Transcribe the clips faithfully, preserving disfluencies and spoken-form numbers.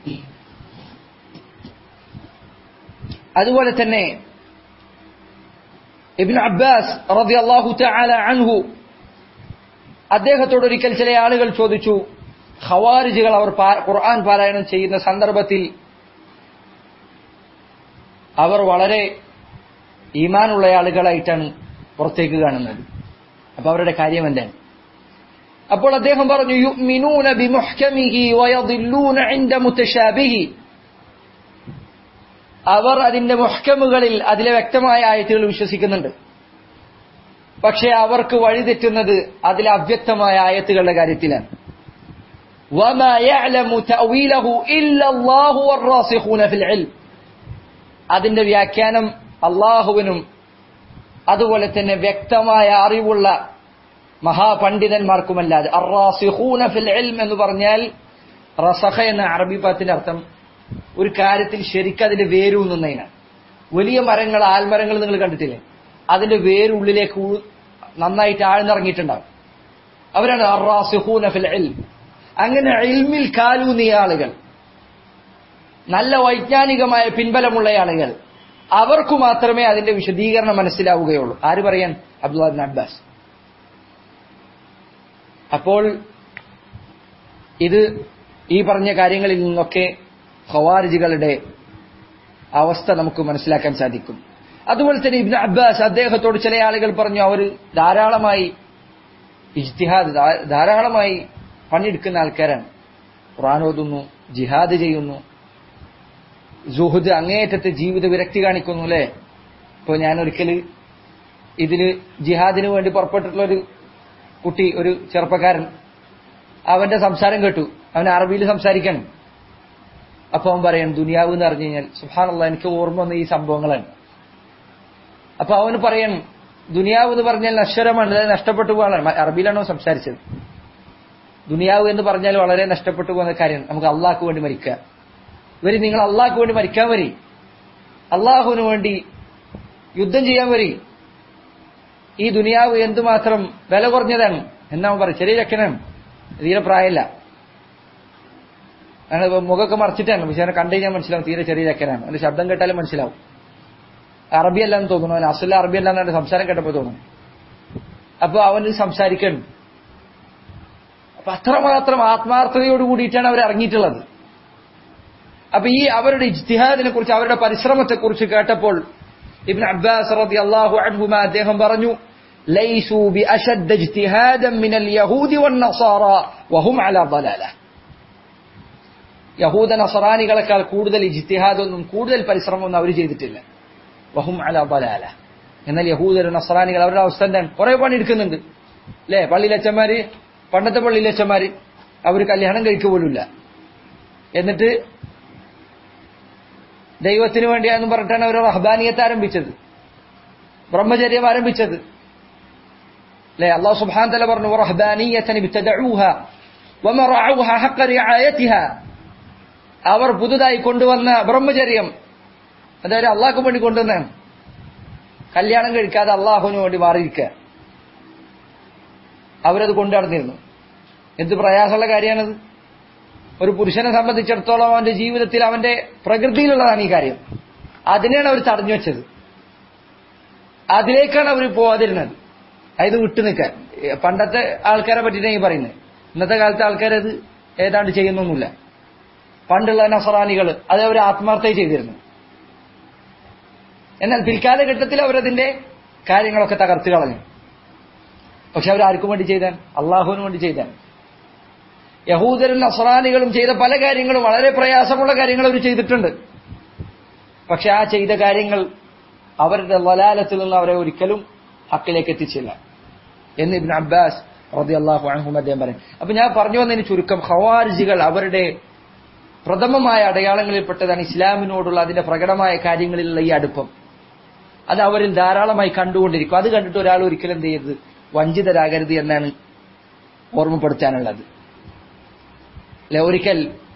അതുപോലെ തന്നെ Ibn Abbas റളിയല്ലാഹു തആല അൻഹു അദ്ദേഹത്തോട് ഒരിക്കൽ ചില ആളുകൾ ചോദിച്ചു, ഖവാരിജികൾ അവർ ഖുർആൻ പാരായണം ചെയ്യുന്ന സന്ദർഭത്തിൽ അവർ വളരെ ഈമാനുള്ള ആളുകളായിട്ടാണ് പുറത്തേക്ക് കാണുന്നത്, അപ്പൊ അവരുടെ കാര്യം എന്താണ്? അപ്പോൾ അദ്ദേഹം പറഞ്ഞു, യുഅ്മിനൂന ബിമുഹ്കമിഹി വയദില്ലൂന ഇൻദ മുതശാബിഹി. അവർ അതിന്റെ മുഹ്കമുകളിൽ, അതിലെ വ്യക്തമായ ആയത്തുകൾ വിശ്വസിക്കുന്നുണ്ട്, പക്ഷെ അവർക്ക് വഴിതെറ്റുന്നത് അതിലെ അവ്യക്തമായ ആയത്തുകളുടെ കാര്യത്തിലാണ്. വമാ യഅലമു തഅവീലഹു ഇല്ലല്ലാഹു വറാസിഖൂന ഫിൽ ഇൽം. അതിന്റെ വ്യാഖ്യാനം അല്ലാഹുവിനും അതുപോലെ തന്നെ വ്യക്തമായ അറിവുള്ള മഹാപണ്ഡിതന്മാർക്കുമല്ലാതെ. അറാസിഖൂന ഫിൽ ഇൽം എന്ന് പറഞ്ഞാൽ, റസഖ എന്ന അറബി പദത്തിന്റെ അർത്ഥം ഒരു കാര്യത്തിൽ ശരിക്കും അതിന്റെ വേരൂന്നുന്നതിനാണ്. വലിയ മരങ്ങൾ, ആൽമരങ്ങൾ നിങ്ങൾ കണ്ടിട്ടില്ലേ? അതിന്റെ വേരുള്ളിലേക്ക് നന്നായിട്ട് ആഴ്ന്നിറങ്ങിയിട്ടുണ്ടാവും. അവരാണ് അറാസിഖൂന ഫിൽ ഇൽം. അങ്ങനെ ഇൽമിൽ കാലൂന്നിയ ആളുകൾ, നല്ല വൈജ്ഞാനികമായ പിൻബലമുള്ള ആളുകൾ, അവർക്ക് മാത്രമേ അതിന്റെ വിശദീകരണം മനസ്സിലാവുകയുള്ളൂ. ആര് പറയാൻ? Abdullah ibn Abbas. അപ്പോൾ ഇത് ഈ പറഞ്ഞ കാര്യങ്ങളിൽ നിന്നൊക്കെ ഖവാരിജികളുടെ അവസ്ഥ നമുക്ക് മനസ്സിലാക്കാൻ സാധിക്കും. അതുപോലെ തന്നെ ഇബ്നു അബ്ബാസ് അദ്ദേഹത്തോട് ചില ആളുകൾ പറഞ്ഞു, അവർ ധാരാളമായി ഇജ്തിഹാദ്, ധാരാളമായി പണിയെടുക്കുന്ന ആൾക്കാരാണ്, ഖുർആൻ ഓതുന്നു, ജിഹാദ് ചെയ്യുന്നു, സുഹുദ്, അങ്ങേയറ്റത്തെ ജീവിത വിരക്തി കാണിക്കുന്നു അല്ലെ. ഇപ്പൊ ഞാൻ ഒരിക്കല് ഇതില് ജിഹാദിന് വേണ്ടി പുറപ്പെട്ടിട്ടുള്ള ഒരു കുട്ടി, ഒരു ചെറുപ്പക്കാരൻ, അവന്റെ സംസാരം കേട്ടു. അവൻ അറബിയിൽ സംസാരിക്കണം. അപ്പൊ അവൻ പറയണം, ദുനിയാവ് എന്ന് പറഞ്ഞു കഴിഞ്ഞാൽ സുബ്ഹാനല്ലാഹ്, എനിക്ക് ഓർമ്മ വന്ന ഈ സംഭവങ്ങളാണ്. അപ്പൊ അവന് പറയണം, ദുനിയാവ് എന്ന് പറഞ്ഞാൽ നശ്വരമാണ്, അതായത് നഷ്ടപ്പെട്ടു പോകാനാണ്. അറബിയിലാണോ സംസാരിച്ചത്? ദുനിയാവ് എന്ന് പറഞ്ഞാൽ വളരെ നഷ്ടപ്പെട്ടു പോകുന്ന കാര്യമാണ്. നമുക്ക് അള്ളാഹ്ക്ക് വേണ്ടി മരിക്കുക. വരി, നിങ്ങൾ അള്ളാഹ്ക്ക് വേണ്ടി മരിക്കാൻ വരി, അള്ളാഹുവിന് വേണ്ടി യുദ്ധം ചെയ്യാൻ വരി. ഈ ദുനിയാവ് എന്തുമാത്രം വില കുറഞ്ഞതാണ് എന്നാ പറയും. ചെറിയ ചക്കനാണ്, തീരെ പ്രായമില്ല, അങ്ങനെ മുഖമൊക്കെ മറച്ചിട്ടാണ്, പക്ഷെ അവനെ കണ്ടു കഴിഞ്ഞാൽ മനസ്സിലാവും തീരെ ചെറിയ ചക്കനാണ്. അവന്റെ ശബ്ദം കേട്ടാലും മനസ്സിലാവും. അറബിയല്ലാന്ന് തോന്നുന്നു, അവൻ അസുല അറബിയല്ലാന്ന് അവന്റെ സംസാരം കേട്ടപ്പോ തോന്നുന്നു. അപ്പൊ അവന് സംസാരിക്കണം. അപ്പൊ അത്രമാത്രം ആത്മാർത്ഥതയോട് കൂടിയിട്ടാണ് അവർ ഇറങ്ങിയിട്ടുള്ളത്. അപ്പൊ ഈ അവരുടെ ഇജ്തിഹാദിനെ കുറിച്ച്, അവരുടെ പരിശ്രമത്തെ കുറിച്ച് കേട്ടപ്പോൾ ഇബ്നു അബ്ബാസ് റളിയല്ലാഹു അൻഹുമാ അദ്ദേഹം പറഞ്ഞു, ലൈസു ബിഅശദ്ദ ഇജ്തിഹാദൻ മിനൽ യഹൂദി വന്നസാറ വഹും അലാ ളലാല. യഹൂദ നസറാനികളെക്കാൾ കൂടുതൽ ഇജ്തിഹാദൊന്നും, കൂടുതൽ പരിശ്രമമൊന്നും അവർ ചെയ്തിട്ടില്ല. വഹും അലാ ളലാല. എന്നാൽ യഹൂദ നസറാനികൾ അവരുടെ അവസ്ഥ എന്താണ്? കുറെ പണി എടുക്കുന്നുണ്ട് അല്ലെ. പള്ളിയിലച്ചന്മാര്, പണ്ടത്തെ പള്ളിയിലച്ചന്മാര്, അവർ കല്യാണം കഴിക്കുക പോലുമില്ല. എന്നിട്ട് ദൈവത്തിന് വേണ്ടിയാണെന്ന് പറഞ്ഞിട്ടാണ് അവർ റഹ്ബാനിയത്ത് ആരംഭിച്ചത്, ബ്രഹ്മചര്യം ആരംഭിച്ചത് അല്ലെ. അല്ലാഹു സുബ്ഹാനഹു വ തആല പറഞ്ഞു, റഹ്ബാനിയതൻ ഇബ്തദഊഹ വമറഊഹ ഹഖ റിആയതിഹ. അവർ പുതുതായി കൊണ്ടുവന്ന ബ്രഹ്മചര്യം, അതായത് അള്ളാഹ്ക്ക് വേണ്ടി കൊണ്ടുവന്നാണ്. കല്യാണം കഴിക്കാതെ അള്ളാഹുവിന് വേണ്ടി മാറിയിരിക്കുക, അവരത് കൊണ്ടു നടന്നിരുന്നു. എന്ത് പ്രയാസമുള്ള കാര്യമാണത്. ഒരു പുരുഷനെ സംബന്ധിച്ചിടത്തോളം അവന്റെ ജീവിതത്തിൽ, അവന്റെ പ്രകൃതിയിലുള്ളതാണ് ഈ കാര്യം. അതിനെയാണ് അവർ തടഞ്ഞു വെച്ചത്, അതിലേക്കാണ് അവർ പോവാതിരുന്നത്. അതായത് വിട്ടു നിൽക്കാൻ. പണ്ടത്തെ ആൾക്കാരെ പറ്റിയിട്ടാണ് ഈ പറയുന്നത്. ഇന്നത്തെ കാലത്തെ ആൾക്കാരത് ഏതാണ്ട് ചെയ്യുന്നൊന്നുമില്ല. പണ്ടുള്ള നസറാനികൾ അത് അവർ ആത്മാർത്ഥമായി ചെയ്തിരുന്നു. എന്നാൽ പിൽക്കാലഘട്ടത്തിൽ അവരതിന്റെ കാര്യങ്ങളൊക്കെ തകർത്ത് കളഞ്ഞു. പക്ഷെ അവരാർക്കും വേണ്ടി ചെയ്താൻ? അള്ളാഹുവിന് വേണ്ടി ചെയ്താൻ. യഹൂദരും നസ്രാനികളും ചെയ്ത പല കാര്യങ്ങളും, വളരെ പ്രയാസമുള്ള കാര്യങ്ങൾ അവർ ചെയ്തിട്ടുണ്ട്. പക്ഷെ ആ ചെയ്ത കാര്യങ്ങൾ അവരുടെ വലാലത്തിൽ നിന്ന് അവരെ ഒരിക്കലും ഹക്കിലേക്ക് എത്തിച്ചില്ല എന്ന് ഇബ്നു അബ്ബാസ് റളിയല്ലാഹു അൻഹു അദ്ദേഹം പറയും. അപ്പൊ ഞാൻ പറഞ്ഞു വന്നതിന് ചുരുക്കം, ഖവാരിജികൾ അവരുടെ പ്രഥമമായ അടയാളങ്ങളിൽപ്പെട്ടതാണ് ഇസ്ലാമിനോടുള്ള അതിന്റെ പ്രകടമായ കാര്യങ്ങളിലുള്ള ഈ അടുപ്പം. അത് അവരിൽ ധാരാളമായി കണ്ടുകൊണ്ടിരിക്കും. അത് കണ്ടിട്ട് ഒരാൾ ഒരിക്കലും എന്ത് ചെയ്യരുത്, വഞ്ചിതരാകരുത് എന്നാണ് ഓർമ്മപ്പെടുത്താനുള്ളത്. അല്ലെ, ഒരിക്കൽ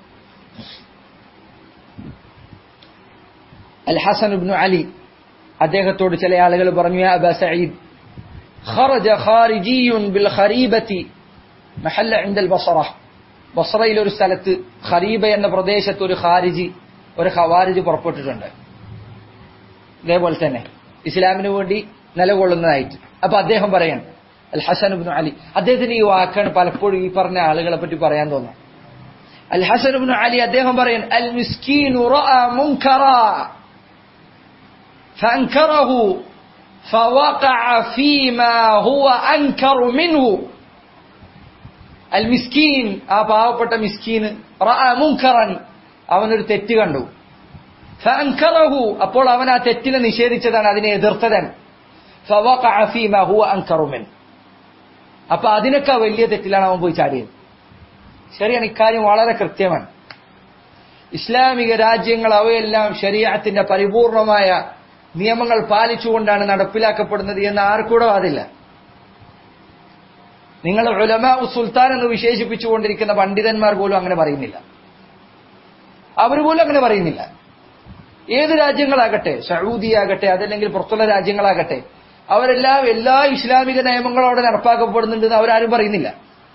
അൽ ഹസൻ ഇബ്നു അലി അദ്ദേഹത്തോട് ചില ആളുകൾ പറഞ്ഞു, യാ അബാ സഈദ്, ഖറജ ഖാരിജിയുൻ ബിൽ ഖരീബതി മഹല്ല ഇൻദ അൽ ബസറ. ബസ്രയിലെ ഒരു സ്ഥലത്ത് ഖരീബ എന്ന പ്രദേശത്ത് ഒരു ഖാരിജി ഒരു ഖവാരിജ് പുറപ്പെട്ടിട്ടുണ്ട്. ഇതേപോലെ തന്നെ ഇസ്ലാമിന് വേണ്ടി നിലകൊള്ളുന്നതായിട്ട്. അപ്പൊ അദ്ദേഹം പറയാൻ അൽ ഹസൻ ഇബ്നു അലി, അദ്ദേഹത്തിന് ഈ വാക്കാണ് പലപ്പോഴും ഈ പറഞ്ഞ ആളുകളെ പറ്റി പറയാൻ തോന്നുന്നത്. അൽ ഹസൻ ഇബ്നു അലി അദ്ദേഹം പറയാൻ അൽ മിസ്കീനു റഅ മുൻകറാ ഫഅൻകറഹു ഫവഖഅ ഫീമാ ഹുവ അൻകറു മിൻഹു. അൽ മിസ്കീൻ, ആ പാവപ്പെട്ട മിസ്കീന്, റഅ മുൻകറൻ, അവനൊരു തെറ്റ് കണ്ടു. ഫഅൻകറഹു, അപ്പോൾ അവൻ ആ തെറ്റിനെ നിഷേധിച്ചതാണ്, അതിനെ എതിർത്തതാണ്. ഫവഖഅ ഫീമാ ഹുവ അൻകറു മിൻഹു, അപ്പൊ അതിനൊക്കെ വലിയ തെറ്റിലാണ് അവൻ പോയി ചാടിയത്. ശരിയാണ്, ഇക്കാര്യം വളരെ കൃത്യമാണ്. ഇസ്ലാമിക രാജ്യങ്ങൾ അവയെല്ലാം ശരീഅത്തിന്റെ പരിപൂർണമായ നിയമങ്ങൾ പാലിച്ചുകൊണ്ടാണ് നടപ്പിലാക്കപ്പെടുന്നത് എന്ന് ആർക്കൂടെ വാദില്ല. നിങ്ങൾ ഉലമാ സുൽത്താൻ എന്ന് വിശേഷിപ്പിച്ചുകൊണ്ടിരിക്കുന്ന പണ്ഡിതന്മാർ പോലും അങ്ങനെ പറയുന്നില്ല. അവർ പോലും അങ്ങനെ പറയുന്നില്ല. ഏത് രാജ്യങ്ങളാകട്ടെ, സൗദി ആകട്ടെ, അതല്ലെങ്കിൽ പുറത്തുള്ള രാജ്യങ്ങളാകട്ടെ, അവരെല്ലാം എല്ലാ ഇസ്ലാമിക നിയമങ്ങളോടെ നടപ്പാക്കപ്പെടുന്നുണ്ടെന്ന് അവരാരും പറയുന്നില്ല.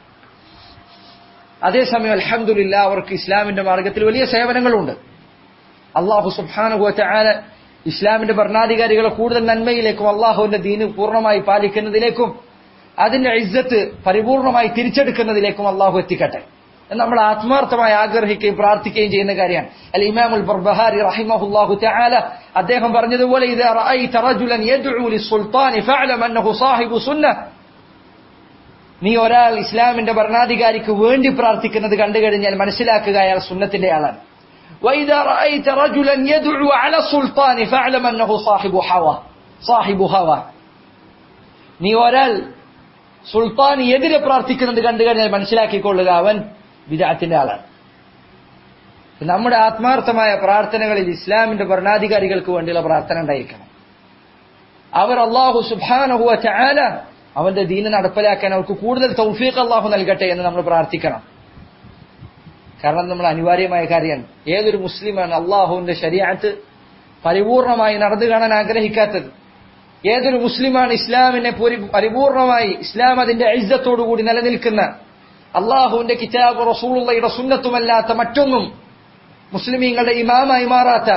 അതേസമയം അൽഹംദുലില്ലാ അവർക്ക് ഇസ്ലാമിന്റെ മാർഗത്തിൽ വലിയ സേവനങ്ങളുണ്ട്. അല്ലാഹു സുബ്ഹാനഹു വ തആല ഇസ്ലാമിന്റെ ഭരണാധികാരികളെ കൂടുതൽ നന്മയിലേക്കും അള്ളാഹുവിന്റെ ദീന് പൂർണ്ണമായി പാലിക്കുന്നതിലേക്കും അതിന്റെ ഇസ്സത്ത് പരിപൂർണമായി തിരിച്ചെടുക്കുന്നതിലേക്കും അള്ളാഹു എത്തിക്കട്ടെ എന്ന് നമ്മൾ ആത്മാർത്ഥമായി ആഗ്രഹിക്കുകയും പ്രാർത്ഥിക്കുകയും ചെയ്യുന്ന കാര്യമാണ്. അൽ ഇമാമുൽ ബർബഹാരി റഹിമഹുല്ലാഹു തആല അദ്ദേഹം പറഞ്ഞതുപോലെ ഇദാ റഅയ്ത റജുലൻ യദ്ഉ ലിസ്സുൽത്താനി ഫഅലം അന്നഹു സാഹിബു സുന്നഹ്, നീ ഒരാൾ ഇസ്ലാമിന്റെ ഭരണാധികാരിക്ക് വേണ്ടി പ്രാർത്ഥിക്കുന്നത് കണ്ടു കഴിഞ്ഞാൽ മനസ്സിലാക്കുക അയാൾ സുന്നത്തിന്റെ ആളാണ്. വഇദാ റഅയ്ത റജുലൻ യദ്ഉ അല സുൽത്താനി ഫഅലം അന്നഹു സാഹിബു ഹവ സാഹിബു ഹവ, നീ ഒരാൾ സുൽത്താന് എതിരെ പ്രാർത്ഥിക്കുന്നത് കണ്ടു കഴിഞ്ഞാൽ മനസ്സിലാക്കിക്കൊള്ളുക അവൻ ബിദ്അത്തിന്റെ ആളാണ്. നമ്മുടെ ആത്മാർത്ഥമായ പ്രാർത്ഥനകളിൽ ഇസ്ലാമിന്റെ ഭരണാധികാരികൾക്ക് വേണ്ടിയുള്ള പ്രാർത്ഥന ഉണ്ടായിരിക്കണം. അവർ അല്ലാഹു സുബ്ഹാനഹു വ തആല അവന്റെ ദീന് നടപ്പിലാക്കാൻ അവർക്ക് കൂടുതൽ തൗഫീഖ് അല്ലാഹു നൽകട്ടെ എന്ന് നമ്മൾ പ്രാർത്ഥിക്കണം. കാരണം നമ്മൾ അനിവാര്യമായ കാര്യമാണ്. ഏതൊരു മുസ്ലിമാണ് അല്ലാഹുവിന്റെ ശരീഅത്ത് പരിപൂർണമായി നടന്നു കാണാൻ ആഗ്രഹിക്കാത്തത്? ഏതൊരു മുസ്ലിമാണ് ഇസ്ലാമിനെ പരിപൂർണമായി ഇസ്ലാം അതിന്റെ ഇസ്സത്തോടുകൂടി നിലനിൽക്കുന്ന അള്ളാഹുവിന്റെ കിതാബ് റസൂലുള്ളാഹിയുടെ സുന്നത്തുമല്ലാത്ത മറ്റൊന്നും മുസ്ലിമീങ്ങളുടെ ഇമാമായി മാറാത്ത,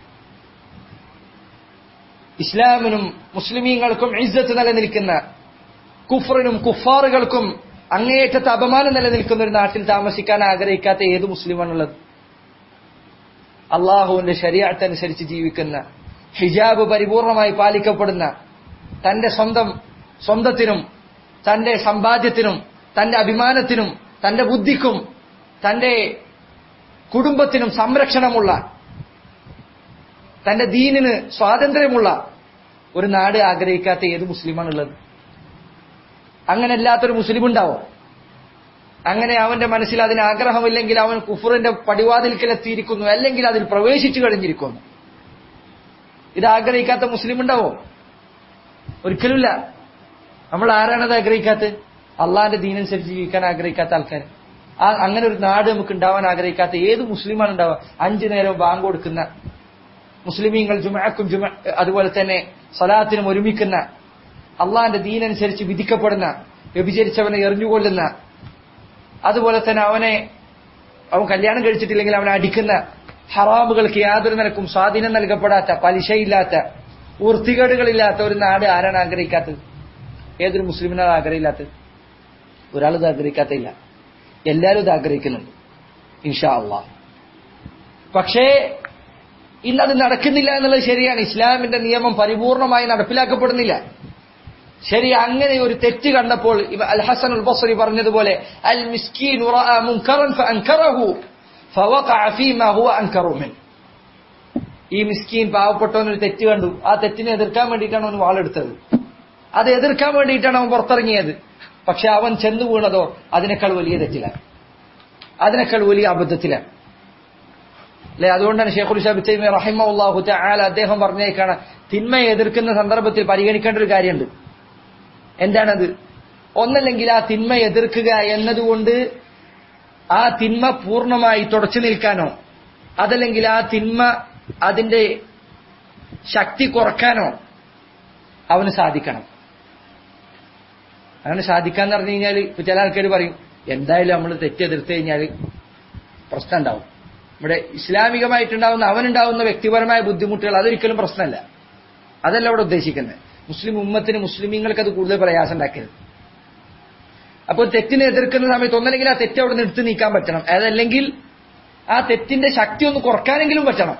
ഇസ്ലാമിനും മുസ്ലിമീങ്ങൾക്കും ഇസ്സത്ത് നിലനിൽക്കുന്ന, കുഫറിനും കുഫാറുകൾക്കും അങ്ങേയറ്റത്തെ അപമാനം നിലനിൽക്കുന്ന ഒരു നാട്ടിൽ താമസിക്കാൻ ആഗ്രഹിക്കാത്ത ഏത് മുസ്ലിമാണുള്ളത്? അള്ളാഹുവിന്റെ ശരീഅത്ത് അനുസരിച്ച് ജീവിക്കുന്ന, ഹിജാബ് പരിപൂർണമായി പാലിക്കപ്പെടുന്ന, തന്റെ സ്വന്തം സ്വന്തത്തിനും തന്റെ സമ്പാദ്യത്തിനും തന്റെ അഭിമാനത്തിനും തന്റെ ബുദ്ധിക്കും തന്റെ കുടുംബത്തിനും സംരക്ഷണമുള്ള, തന്റെ ദീനിന് സ്വാതന്ത്ര്യമുള്ള ഒരു നാട് ആഗ്രഹിക്കാത്ത ഏത് മുസ്ലിമാണുള്ളത്? അങ്ങനെ അല്ലാത്തൊരു മുസ്ലിം ഉണ്ടാവോ? അങ്ങനെ അവന്റെ മനസ്സിൽ അതിന് ആഗ്രഹമില്ലെങ്കിൽ അവൻ കുഫറിന്റെ പടിവാതിൽക്കലെത്തിയിരിക്കുന്നു, അല്ലെങ്കിൽ അതിൽ പ്രവേശിച്ചു കഴിഞ്ഞിരിക്കുന്നു. ഇത് ആഗ്രഹിക്കാത്ത മുസ്ലിം ഉണ്ടാവോ? ഒരിക്കലുമില്ല. നമ്മൾ ആരാണത് ആഗ്രഹിക്കാത്തത്? അള്ളാന്റെ ദീനനുസരിച്ച് ജീവിക്കാൻ ആഗ്രഹിക്കാത്ത ആൾക്കാർ. ആ അങ്ങനെ ഒരു നാട് നമുക്ക് ഉണ്ടാവാൻ ആഗ്രഹിക്കാത്ത ഏത് മുസ്ലിമാണ് ഉണ്ടാവുക? അഞ്ചു നേരവും ബാങ്ക് കൊടുക്കുന്ന മുസ്ലിമീങ്ങൾ, ജുമഅക്കും ജുമ അതുപോലെ തന്നെ സലാത്തിനും ഒരുമിക്കുന്ന, അള്ളാന്റെ ദീനനുസരിച്ച് വിധിക്കപ്പെടുന്ന, വ്യഭിചരിച്ചവനെ എറിഞ്ഞുകൊള്ളുന്ന, അതുപോലെ തന്നെ അവനെ അവൻ കല്യാണം കഴിച്ചിട്ടില്ലെങ്കിൽ അവനെ അടിക്കുന്ന, ഹറാമുകൾക്ക് യാതൊരു നിലക്കും സ്വാധീനം നൽകപ്പെടാത്ത, പലിശയില്ലാത്ത, വൃത്തികേടുകളില്ലാത്ത ഒരു നാട് ആരാണ് ആഗ്രഹിക്കാത്തത്? ഏതൊരു മുസ്ലിമിനാണ് ആഗ്രഹമില്ലാത്തത്? ഒരാളിത് ആഗ്രഹിക്കാത്തില്ല, എല്ലാവരും ഇത് ആഗ്രഹിക്കുന്നുണ്ട് ഇൻഷാ അല്ലാഹ്. പക്ഷേ ഇന്നത് നടക്കുന്നില്ല എന്നുള്ളത് ശരിയാണ്. ഇസ്ലാമിന്റെ നിയമം പരിപൂർണമായി നടപ്പിലാക്കപ്പെടുന്നില്ല. ശരി, അങ്ങനെ ഒരു തെറ്റ് കണ്ടപ്പോൾ അൽ ഹസൻ അൽ ബസ്രി പറഞ്ഞതുപോലെ അൽ മിസ്കീൻ റഅ മുൻകറൻ ഫഅൻകറഹു ഫവഖഅ ഫീമാ ഹുവ അൻകറു മിൻ, ഈ മിസ്കീൻ പാവപ്പെട്ടവൻ ഒരു തെറ്റ് കണ്ടു, ആ തെറ്റിനെ എതിർക്കാൻ വേണ്ടിയിട്ടാണ് അവൻ വാളെടുത്തത്, അത് എതിർക്കാൻ വേണ്ടിയിട്ടാണ് അവൻ പുറത്തിറങ്ങിയത്. പക്ഷെ അവൻ ചെന്നു വീണതോ അതിനേക്കാൾ വലിയ തെറ്റിലാണ്, അതിനേക്കാൾ വലിയ അബദ്ധത്തിലാണ്. അല്ലെ? അതുകൊണ്ടാണ് ശൈഖുൽ ഇസ്ലാം ഇബ്നു തൈമിയ്യ റഹിമഹുല്ലാഹു തആല അദ്ദേഹം പറഞ്ഞേക്കാണ്, തിന്മയെ എതിർക്കുന്ന സന്ദർഭത്തിൽ പരിഗണിക്കേണ്ട ഒരു കാര്യമുണ്ട്. എന്താണത്? ഒന്നല്ലെങ്കിൽ ആ തിന്മ എതിർക്കുക എന്നതുകൊണ്ട് ആ തിന്മ പൂർണ്ണമായി തുടച്ചു നിൽക്കാനോ, അതല്ലെങ്കിൽ ആ തിന്മ അതിന്റെ ശക്തി കുറക്കാനോ അവന് സാധിക്കണം. അങ്ങനെ സാധിക്കാന്ന് പറഞ്ഞു കഴിഞ്ഞാൽ ചില ആൾക്കാർ പറയും എന്തായാലും നമ്മൾ തെറ്റെതിർത്ത് കഴിഞ്ഞാൽ പ്രശ്നം ഉണ്ടാവും. ഇവിടെ ഇസ്ലാമികമായിട്ടുണ്ടാവുന്ന അവനുണ്ടാവുന്ന വ്യക്തിപരമായ ബുദ്ധിമുട്ടുകൾ അതൊരിക്കലും പ്രശ്നമല്ല. അതല്ല ഇവിടെ ഉദ്ദേശിക്കുന്നത്. മുസ്ലിം ഉമ്മത്തിന് മുസ്ലിമീങ്ങൾക്ക് അത് കൂടുതൽ പ്രയാസം ഉണ്ടാക്കരുത്. അപ്പോൾ തെറ്റിനെ എതിർക്കുന്ന സമയത്ത് ഒന്നല്ലെങ്കിൽ ആ തെറ്റ് അവിടെ നിന്ന് എടുത്ത് നീക്കാൻ പറ്റണം, അതല്ലെങ്കിൽ ആ തെറ്റിന്റെ ശക്തി ഒന്ന് കുറക്കാനെങ്കിലും പറ്റണം.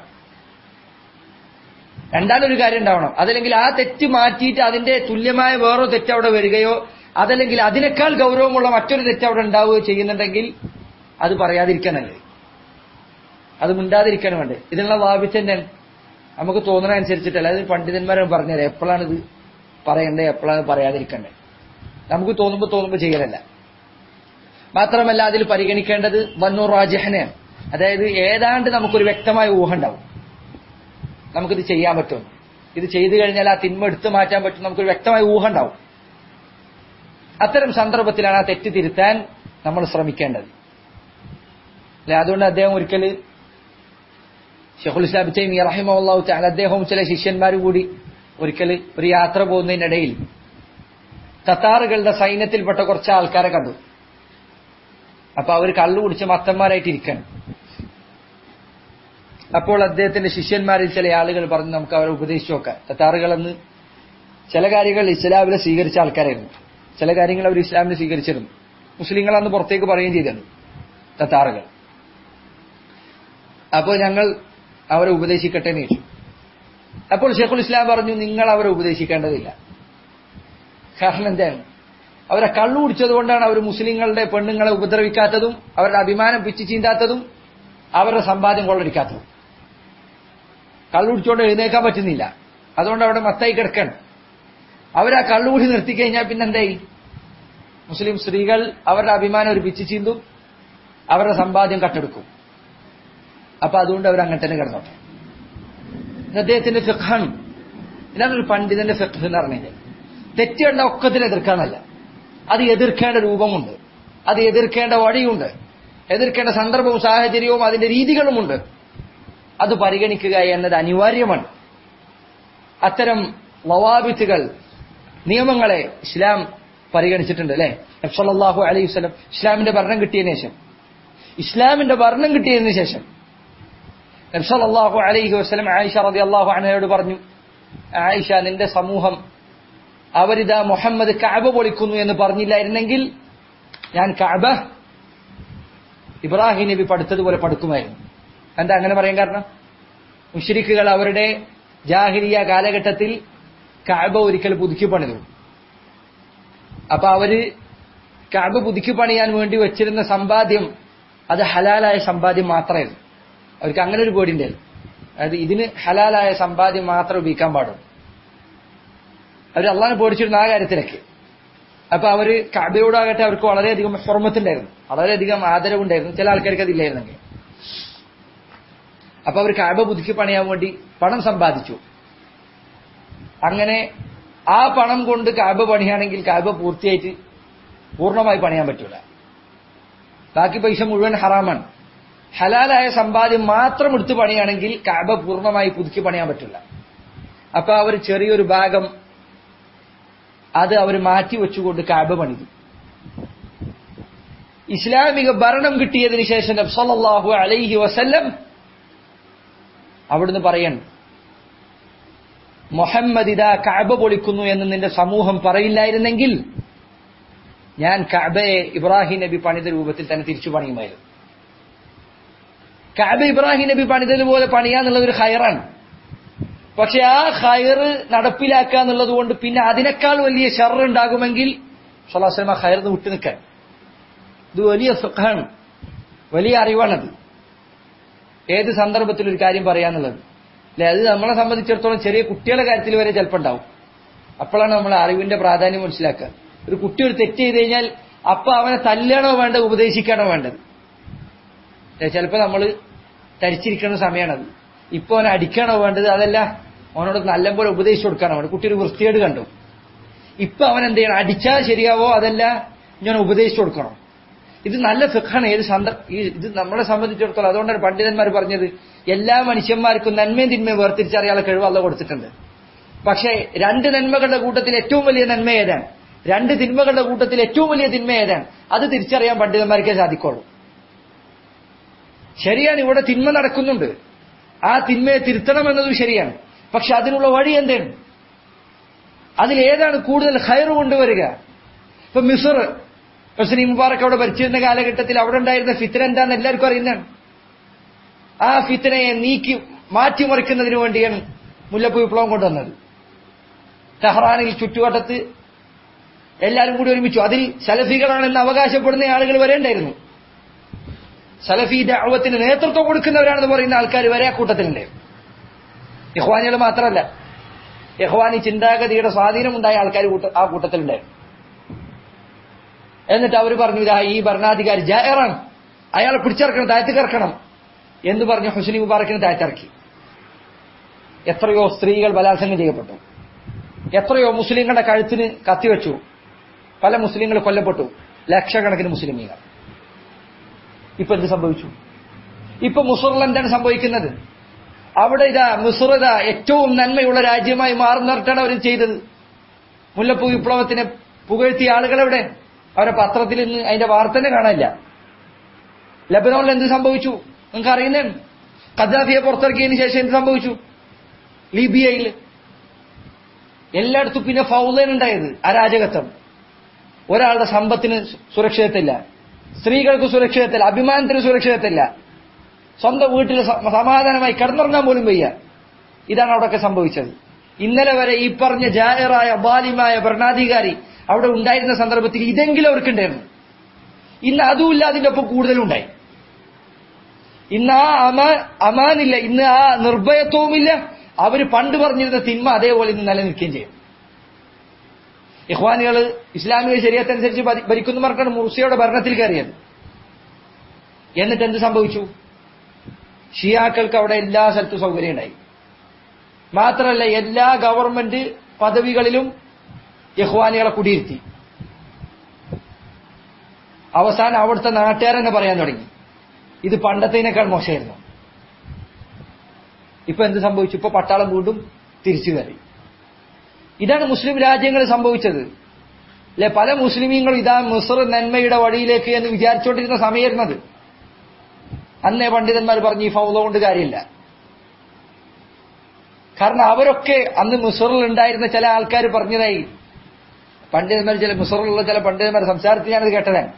രണ്ടാമതൊരു കാര്യം ഉണ്ടാവണം. അതല്ലെങ്കിൽ ആ തെറ്റ് മാറ്റിയിട്ട് അതിന്റെ തുല്യമായ വേറോ തെറ്റ് അവിടെ വരികയോ അതല്ലെങ്കിൽ അതിനേക്കാൾ ഗൗരവമുള്ള മറ്റൊരു തെറ്റ് അവിടെ ഉണ്ടാവുകയോ ചെയ്യുന്നുണ്ടെങ്കിൽ അത് പറയാതിരിക്കാനല്ലേ, അത് മിണ്ടാതിരിക്കാനും വേണ്ടേ. ഇതിനുള്ള വാപിച്ച് തന്നെയാണ് നമുക്ക് തോന്നുന്ന അനുസരിച്ചിട്ടല്ല. അത് പണ്ഡിതന്മാരും പറഞ്ഞുതരാം എപ്പോഴാണ് ഇത് പറയണ്ടേ എപ്പോഴാണ് പറയാതിരിക്കണ്ടേ. നമുക്ക് തോന്നുമ്പോൾ തോന്നുമ്പോൾ ചെയ്യലല്ല. മാത്രമല്ല അതിൽ പരിഗണിക്കേണ്ടത് വന്നു റാജിഹനെയാണ്. അതായത് ഏതാണ്ട് നമുക്കൊരു വ്യക്തമായ ഊഹം ഉണ്ടാവും, നമുക്കിത് ചെയ്യാൻ പറ്റും, ഇത് ചെയ്തു കഴിഞ്ഞാൽ ആ തിന്മ എടുത്തു മാറ്റാൻ പറ്റും, നമുക്കൊരു വ്യക്തമായ ഊഹം ഉണ്ടാവും. അത്തരം സന്ദർഭത്തിലാണ് ആ തെറ്റ് തിരുത്താൻ നമ്മൾ ശ്രമിക്കേണ്ടത്. അല്ലെ, അതുകൊണ്ട് അദ്ദേഹം ഒരിക്കല് ശൈഖുൽ ഇസ്ലാം തൈമിയ്യ റഹിമഹുല്ലാഹു തആല അദ്ദേഹവും ചില ശിഷ്യന്മാരും കൂടി ഒരിക്കൽ ഒരു യാത്ര പോകുന്നതിനിടയിൽ തത്താറുകളുടെ സൈന്യത്തിൽപ്പെട്ട കുറച്ച് ആൾക്കാരെ കണ്ടു. അപ്പൊ അവർ കള്ളു കുടിച്ച് മത്തന്മാരായിട്ട് ഇരിക്കണം. അപ്പോൾ അദ്ദേഹത്തിന്റെ ശിഷ്യന്മാരിൽ ചില ആളുകൾ പറഞ്ഞു, നമുക്ക് അവരെ ഉപദേശിച്ചു നോക്കാം. തത്താറുകളെന്ന് ചില കാര്യങ്ങൾ ഇസ്ലാമിനെ സ്വീകരിച്ച ആൾക്കാരായിരുന്നു, ചില കാര്യങ്ങൾ അവർ ഇസ്ലാമിനെ സ്വീകരിച്ചിരുന്നു. മുസ്ലിങ്ങളന്ന് പുറത്തേക്ക് പറയുകയും ചെയ്തിരുന്നു തത്താറുകൾ. അപ്പോൾ ഞങ്ങൾ അവരെ ഉപദേശിക്കട്ടെ എന്ന് ചോദിച്ചു. അപ്പോൾ ശൈഖുൽ ഇസ്ലാം പറഞ്ഞു, നിങ്ങൾ അവരെ ഉപദേശിക്കേണ്ടതില്ല. കാരണം എന്താണ്, അവരെ കള്ളു കുടിച്ചതുകൊണ്ടാണ് അവർ മുസ്ലിങ്ങളുടെ പെണ്ണുങ്ങളെ ഉപദ്രവിക്കാത്തതും അവരുടെ അഭിമാനം പിച്ചു ചീന്താത്തതും അവരുടെ സമ്പാദ്യം കൊള്ളടിക്കാത്തതും. കള്ളു കുടിച്ചുകൊണ്ട് എഴുന്നേക്കാൻ പറ്റുന്നില്ല, അതുകൊണ്ട് അവിടെ മത്തായി കിടക്കണം. അവരാ കള്ളുകൂടി നിർത്തിക്കഴിഞ്ഞാൽ പിന്നെന്തായി, മുസ്ലിം സ്ത്രീകൾ അവരുടെ അഭിമാനം ഒരു പിച്ചു ചീന്തും അവരുടെ സമ്പാദ്യം കട്ടെടുക്കും. അപ്പൊ അതുകൊണ്ട് അവർ അങ്ങനെ തന്നെ കിടന്നോട്ടെ. അദ്ദേഹത്തിന്റെ ഫിഖ്ഹാണ്. ഇതാണ് ഒരു പണ്ഡിതന്റെ ഫിഖ്ഹ് എന്ന് പറഞ്ഞത്. തെറ്റുകണ്ട ഒക്കത്തിൽ എതിർക്കാന്നല്ല, അത് എതിർക്കേണ്ട രൂപമുണ്ട്, അത് എതിർക്കേണ്ട വഴിയുണ്ട്, എതിർക്കേണ്ട സന്ദർഭവും സാഹചര്യവും അതിന്റെ രീതികളുമുണ്ട്. അത് പരിഗണിക്കുക എന്നത് അനിവാര്യമാണ്. അത്തരം ലവാബിത്തുകൾ, നിയമങ്ങളെ ഇസ്ലാം പരിഗണിച്ചിട്ടുണ്ട്. അല്ലെ, നബി സല്ലല്ലാഹു അലൈഹി വസല്ലം ഇസ്ലാമിന്റെ ഭരണം കിട്ടിയതിനു ശേഷം ഇസ്ലാമിന്റെ ഭരണം കിട്ടിയതിനു ശേഷം നബി സല്ലല്ലാഹു അലൈഹി വസല്ലം ആയിഷ റളിയല്ലാഹു അൻഹയോട് പറഞ്ഞു, ആയിഷ, നിന്റെ സമൂഹം അവരിതാ മുഹമ്മദ് കഅബ പൊളിക്കുന്നു എന്ന് പറഞ്ഞില്ലായിരുന്നെങ്കിൽ ഞാൻ കഅബ ഇബ്രാഹിം നബി പടുത്തതുപോലെ പടുക്കുമായിരുന്നു. എന്താ അങ്ങനെ പറയാൻ കാരണം? മുശ്രിക്കുകൾ അവരുടെ ജാഹിലിയ കാലഘട്ടത്തിൽ കഅബ ഒരിക്കൽ പുതുക്കി പണിതു. അപ്പൊ അവര് കഅബ പുതുക്കി പണിയാൻ വേണ്ടി വെച്ചിരുന്ന സമ്പാദ്യം അത് ഹലാലായ സമ്പാദ്യം മാത്രമായിരുന്നു. അവർക്ക് അങ്ങനെ ഒരു പേടിയുണ്ടായിരുന്നു. അതായത് ഇതിന് ഹലാലായ സമ്പാദ്യം മാത്രം ഉപയോഗിക്കാൻ പാടുള്ളൂ. അവർ അള്ളാഹിനെ പേടിച്ചിരുന്ന ആ കാര്യത്തിലൊക്കെ. അപ്പൊ അവര് കഅബയോടാകട്ടെ അവർക്ക് വളരെയധികം ഹുർമത്തുണ്ടായിരുന്നു, വളരെയധികം ആദരവുണ്ടായിരുന്നു. ചില ആൾക്കാർക്ക് അതില്ലായിരുന്നെങ്കിൽ. അപ്പൊ അവർ കഅബ പുതുക്കി പണിയാൻ വേണ്ടി പണം സമ്പാദിച്ചു. അങ്ങനെ ആ പണം കൊണ്ട് കഅബ പണിയാണെങ്കിൽ കഅബ പൂർത്തിയായിട്ട് പൂർണ്ണമായി പണിയാൻ പറ്റൂല. ബാക്കി പൈസ മുഴുവൻ ഹറാമാണ്. ഹലാലായ സമ്പാദ്യം മാത്രം എടുത്ത് പണിയാണെങ്കിൽ കഅബ പൂർണ്ണമായി പുതുക്കി പണിയാൻ പറ്റില്ല. അപ്പൊ അവർ ചെറിയൊരു ഭാഗം അത് അവർ മാറ്റി വെച്ചുകൊണ്ട് കഅബ പണിതു. ഇസ്ലാമിക ഭരണം കിട്ടിയതിനു ശേഷം നബി സല്ലല്ലാഹു അലൈഹി വസല്ലം അവിടുന്ന് പറയണം, മുഹമ്മദ് ഇതാ കഅബ പൊളിക്കുന്നു എന്ന് നിന്റെ സമൂഹം പറയില്ലായിരുന്നെങ്കിൽ ഞാൻ കഅബയെ ഇബ്രാഹിം നബി പണിത രൂപത്തിൽ തന്നെ തിരിച്ചു പണിയുമായിരുന്നു. കഅബ ഇബ്രാഹിം നബി പണിതതുപോലെ പണിയാന്നുള്ളത് ഒരു ഖൈറാണ്. പക്ഷെ ആ ഖൈർ നടപ്പിലാക്കുക എന്നുള്ളത് കൊണ്ട് പിന്നെ അതിനേക്കാൾ വലിയ ശർറ് ഉണ്ടാകുമെങ്കിൽ സ്വല്ലല്ലാഹു അലൈഹി വസല്ലം ആ ഖൈറിന് വിട്ടു നിൽക്കാൻ. ഇത് വലിയ ഫിഖ്ഹാണ്, വലിയ അറിവാണത്. ഏത് സന്ദർഭത്തിൽ ഒരു കാര്യം പറയാന്നുള്ളത് അല്ലെ, അത് നമ്മളെ സംബന്ധിച്ചിടത്തോളം ചെറിയ കുട്ടികളുടെ കാര്യത്തിൽ വരെ ചിലപ്പോൾ ഉണ്ടാവും. അപ്പോഴാണ് നമ്മൾ അറിവിന്റെ പ്രാധാന്യം മനസ്സിലാക്കുക. ഒരു കുട്ടി ഒരു തെറ്റ് ചെയ്ത് കഴിഞ്ഞാൽ അപ്പൊ അവനെ തല്ലണോ വേണ്ടത്, ഉപദേശിക്കണോ വേണ്ടത്? ചിലപ്പോൾ നമ്മൾ തരിച്ചിരിക്കുന്ന സമയമാണത്. ഇപ്പൊ അവനെ അടിക്കണോ വേണ്ടത്? അതല്ല, അവനോട് നല്ലപോലെ ഉപദേശിച്ചു കൊടുക്കാനോ വേണ്ടത്? കുട്ടി ഒരു വൃത്തികേട് കണ്ടു, ഇപ്പൊ അവൻ എന്ത് ചെയ്യണം? അടിച്ചാൽ ശരിയാവോ അതല്ല ഞാൻ ഉപദേശിച്ചു കൊടുക്കണം? ഇത് നല്ല ഫിഖ്ഹാണ്. ഏത് സന്ദർഭം ഇത് നമ്മളെ സംബന്ധിച്ചിടത്തോളം. അതുകൊണ്ടാണ് പണ്ഡിതന്മാർ പറഞ്ഞത് എല്ലാ മനുഷ്യന്മാർക്കും നന്മയും തിന്മയും വേർതിരിച്ചറിയാനുള്ള കഴിവ് അല്ലാഹു കൊടുത്തിട്ടുണ്ട്. പക്ഷേ രണ്ട് നന്മകളുടെ കൂട്ടത്തിൽ ഏറ്റവും വലിയ നന്മ ഏതാണ്? രണ്ട് തിന്മകളുടെ കൂട്ടത്തിൽ ഏറ്റവും വലിയ തിന്മ ഏതാണ്? അത് തിരിച്ചറിയാൻ പണ്ഡിതന്മാർക്കേ സാധിക്കുള്ളൂ. ശരിയാണ്, ഇവിടെ തിന്മ നടക്കുന്നുണ്ട്, ആ തിന്മയെ തിരുത്തണമെന്നതും ശരിയാണ്. പക്ഷെ അതിനുള്ള വഴി എന്താണ്? അതിലേതാണ് കൂടുതൽ ഖൈർ കൊണ്ടുവരിക? ഇപ്പൊ മിസ്ർ, ഹുസ്നി മുബാറക് അവിടെ ഭരിച്ചിരുന്ന കാലഘട്ടത്തിൽ അവിടെ ഉണ്ടായിരുന്ന ഫിത്ന എന്താണെന്ന് എല്ലാവർക്കും അറിയുന്നതാണ്. ആ ഫിത്നയെ നീക്കി മാറ്റിമറിക്കുന്നതിന് വേണ്ടിയാണ് മുല്ലപ്പൂ വിപ്ലവം കൊണ്ടുവന്നത്. ടെഹ്റാനിൽ ചുറ്റുവട്ടത്ത് എല്ലാവരും കൂടി ഒരുമിച്ചു. അതിൽ സലഫികളാണെന്ന് അവകാശപ്പെടുന്ന ആളുകൾ വരെ ഉണ്ടായിരുന്നു. സലഫി ദഅവത്തിന് നേതൃത്വം കൊടുക്കുന്നവരാണെന്ന് പറയുന്ന ആൾക്കാർ വരെ ആ കൂട്ടത്തിലുണ്ടായിരുന്നു. ഇഖ്വാനികൾ മാത്രമല്ല, ഇഖ്വാനി ചിന്താഗതിയുടെ സ്വാധീനമുണ്ടായ ആൾക്കാർ ആ കൂട്ടത്തിലുണ്ടായിരുന്നു. എന്നിട്ട് അവർ പറഞ്ഞു, ഇതാ ഈ ഭരണാധികാരി ജായറാണ്, അയാളെ പിടിച്ചിറക്കണം, താഴ്ത്തിക്കിറക്കണം എന്ന് പറഞ്ഞ് ഹുസ്നി മുബാറക്കിനെ താഴ്ത്തിറക്കി. എത്രയോ സ്ത്രീകൾ ബലാത്സംഗം ചെയ്യപ്പെട്ടു, എത്രയോ മുസ്ലിങ്ങളുടെ കഴുത്തിന് കത്തിവെച്ചു, പല മുസ്ലിങ്ങൾ കൊല്ലപ്പെട്ടു, ലക്ഷക്കണക്കിന് മുസ്ലിമീങ്ങൾ. ഇപ്പൊ എന്ത് സംഭവിച്ചു? ഇപ്പൊ മിസ്റിൽ എന്താണ് സംഭവിക്കുന്നത്? അവിടെ ഇതാ മിസ്ർ ഇതാ ഏറ്റവും നന്മയുള്ള രാജ്യമായി മാറുന്നിട്ടാണ് അവർ ചെയ്തത്. മുല്ലപ്പൂ വിപ്ലവത്തിനെ പുകഴ്ത്തിയ ആളുകളെവിടെ? അവരെ പത്രത്തിൽ ഇന്ന് അതിന്റെ വാർത്തനെ കാണാനില്ല. ലബനോണിൽ എന്ത് സംഭവിച്ചു നിങ്ങൾക്ക് അറിയുന്നതാണ്. ഖദ്ദാഫിയെ പുറത്തിറക്കിയതിന് ശേഷം എന്ത് സംഭവിച്ചു? ലിബിയയിൽ എല്ലായിടത്തും പിന്നെ ഫൗളനുണ്ടായത്, അരാജകത്വം. ഒരാളുടെ സമ്പത്തിന് സുരക്ഷിതത്തില്ല, സ്ത്രീകൾക്ക് സുരക്ഷിതത്തില്ല, അഭിമാനത്തിന് സുരക്ഷിതത്തില്ല, സ്വന്തം വീട്ടിൽ സമാധാനമായി കിടന്നുറങ്ങാൻ പോലും വയ്യ. ഇതാണ് അവിടെയൊക്കെ സംഭവിച്ചത്. ഇന്നലെ വരെ ഈ പറഞ്ഞ ജായറായ ബാലിമായ ഭരണാധികാരി അവിടെ ഉണ്ടായിരുന്ന സന്ദർഭത്തിൽ ഇതെങ്കിലും അവർക്കുണ്ടായിരുന്നു. ഇന്ന് അതുമില്ല, അതിന്റെ ഒപ്പം കൂടുതലുണ്ടായി. ഇന്ന് ആ അമാ അമാനില്ല, ഇന്ന് ആ നിർഭയത്വവുമില്ല. അവര് പണ്ട് പറഞ്ഞിരുന്ന തിന്മ അതേപോലെ ഇന്ന് നിലനിൽക്കുകയും ചെയ്യും. ഇഖ്വാനികൾ ഇസ്ലാമിക ശരീഅത്തനുസരിച്ച് ഭരിക്കുന്ന പറഞ്ഞാണ് മുർസിയുടെ ഭരണത്തിൽ കയറിയത്. എന്നിട്ട് എന്ത് സംഭവിച്ചു? ഷിയാക്കൾക്ക് അവിടെ എല്ലാ സ്ഥലത്തും സൗകര്യം ഉണ്ടായി. മാത്രമല്ല എല്ലാ ഗവൺമെന്റ് പദവികളിലും ഇഖ്വാനികളെ കുടിയിരുത്തി. അവസാനം അവിടുത്തെ നാട്ടുകാരെന്നെ പറയാൻ തുടങ്ങി, ഇത് പണ്ടത്തേനേക്കാൾ മോശമായിരുന്നു. ഇപ്പൊ എന്ത് സംഭവിച്ചു? ഇപ്പൊ പട്ടാളം വീണ്ടും തിരിച്ചു കയറി. ഇതാണ് മുസ്ലിം രാജ്യങ്ങളിൽ സംഭവിച്ചത് അല്ലെ? പല മുസ്ലിമീങ്ങളും ഇതാ മിസ്ർ നന്മയുടെ വഴിയിലേക്ക് എന്ന് വിചാരിച്ചുകൊണ്ടിരുന്ന സമയമായിരുന്നത്. അന്നേ പണ്ഡിതന്മാർ പറഞ്ഞു ഈ ഫൗള കൊണ്ട് കാര്യമില്ല. കാരണം അവരൊക്കെ അന്ന് മിസ്റിൽ ഉണ്ടായിരുന്ന ചില ആൾക്കാർ പറഞ്ഞതായി പണ്ഡിതന്മാർ, ചില മിസ്റിലുള്ള ചില പണ്ഡിതന്മാർ സംസാരത്തിൽ ഞാനത് കേട്ടതാണ്.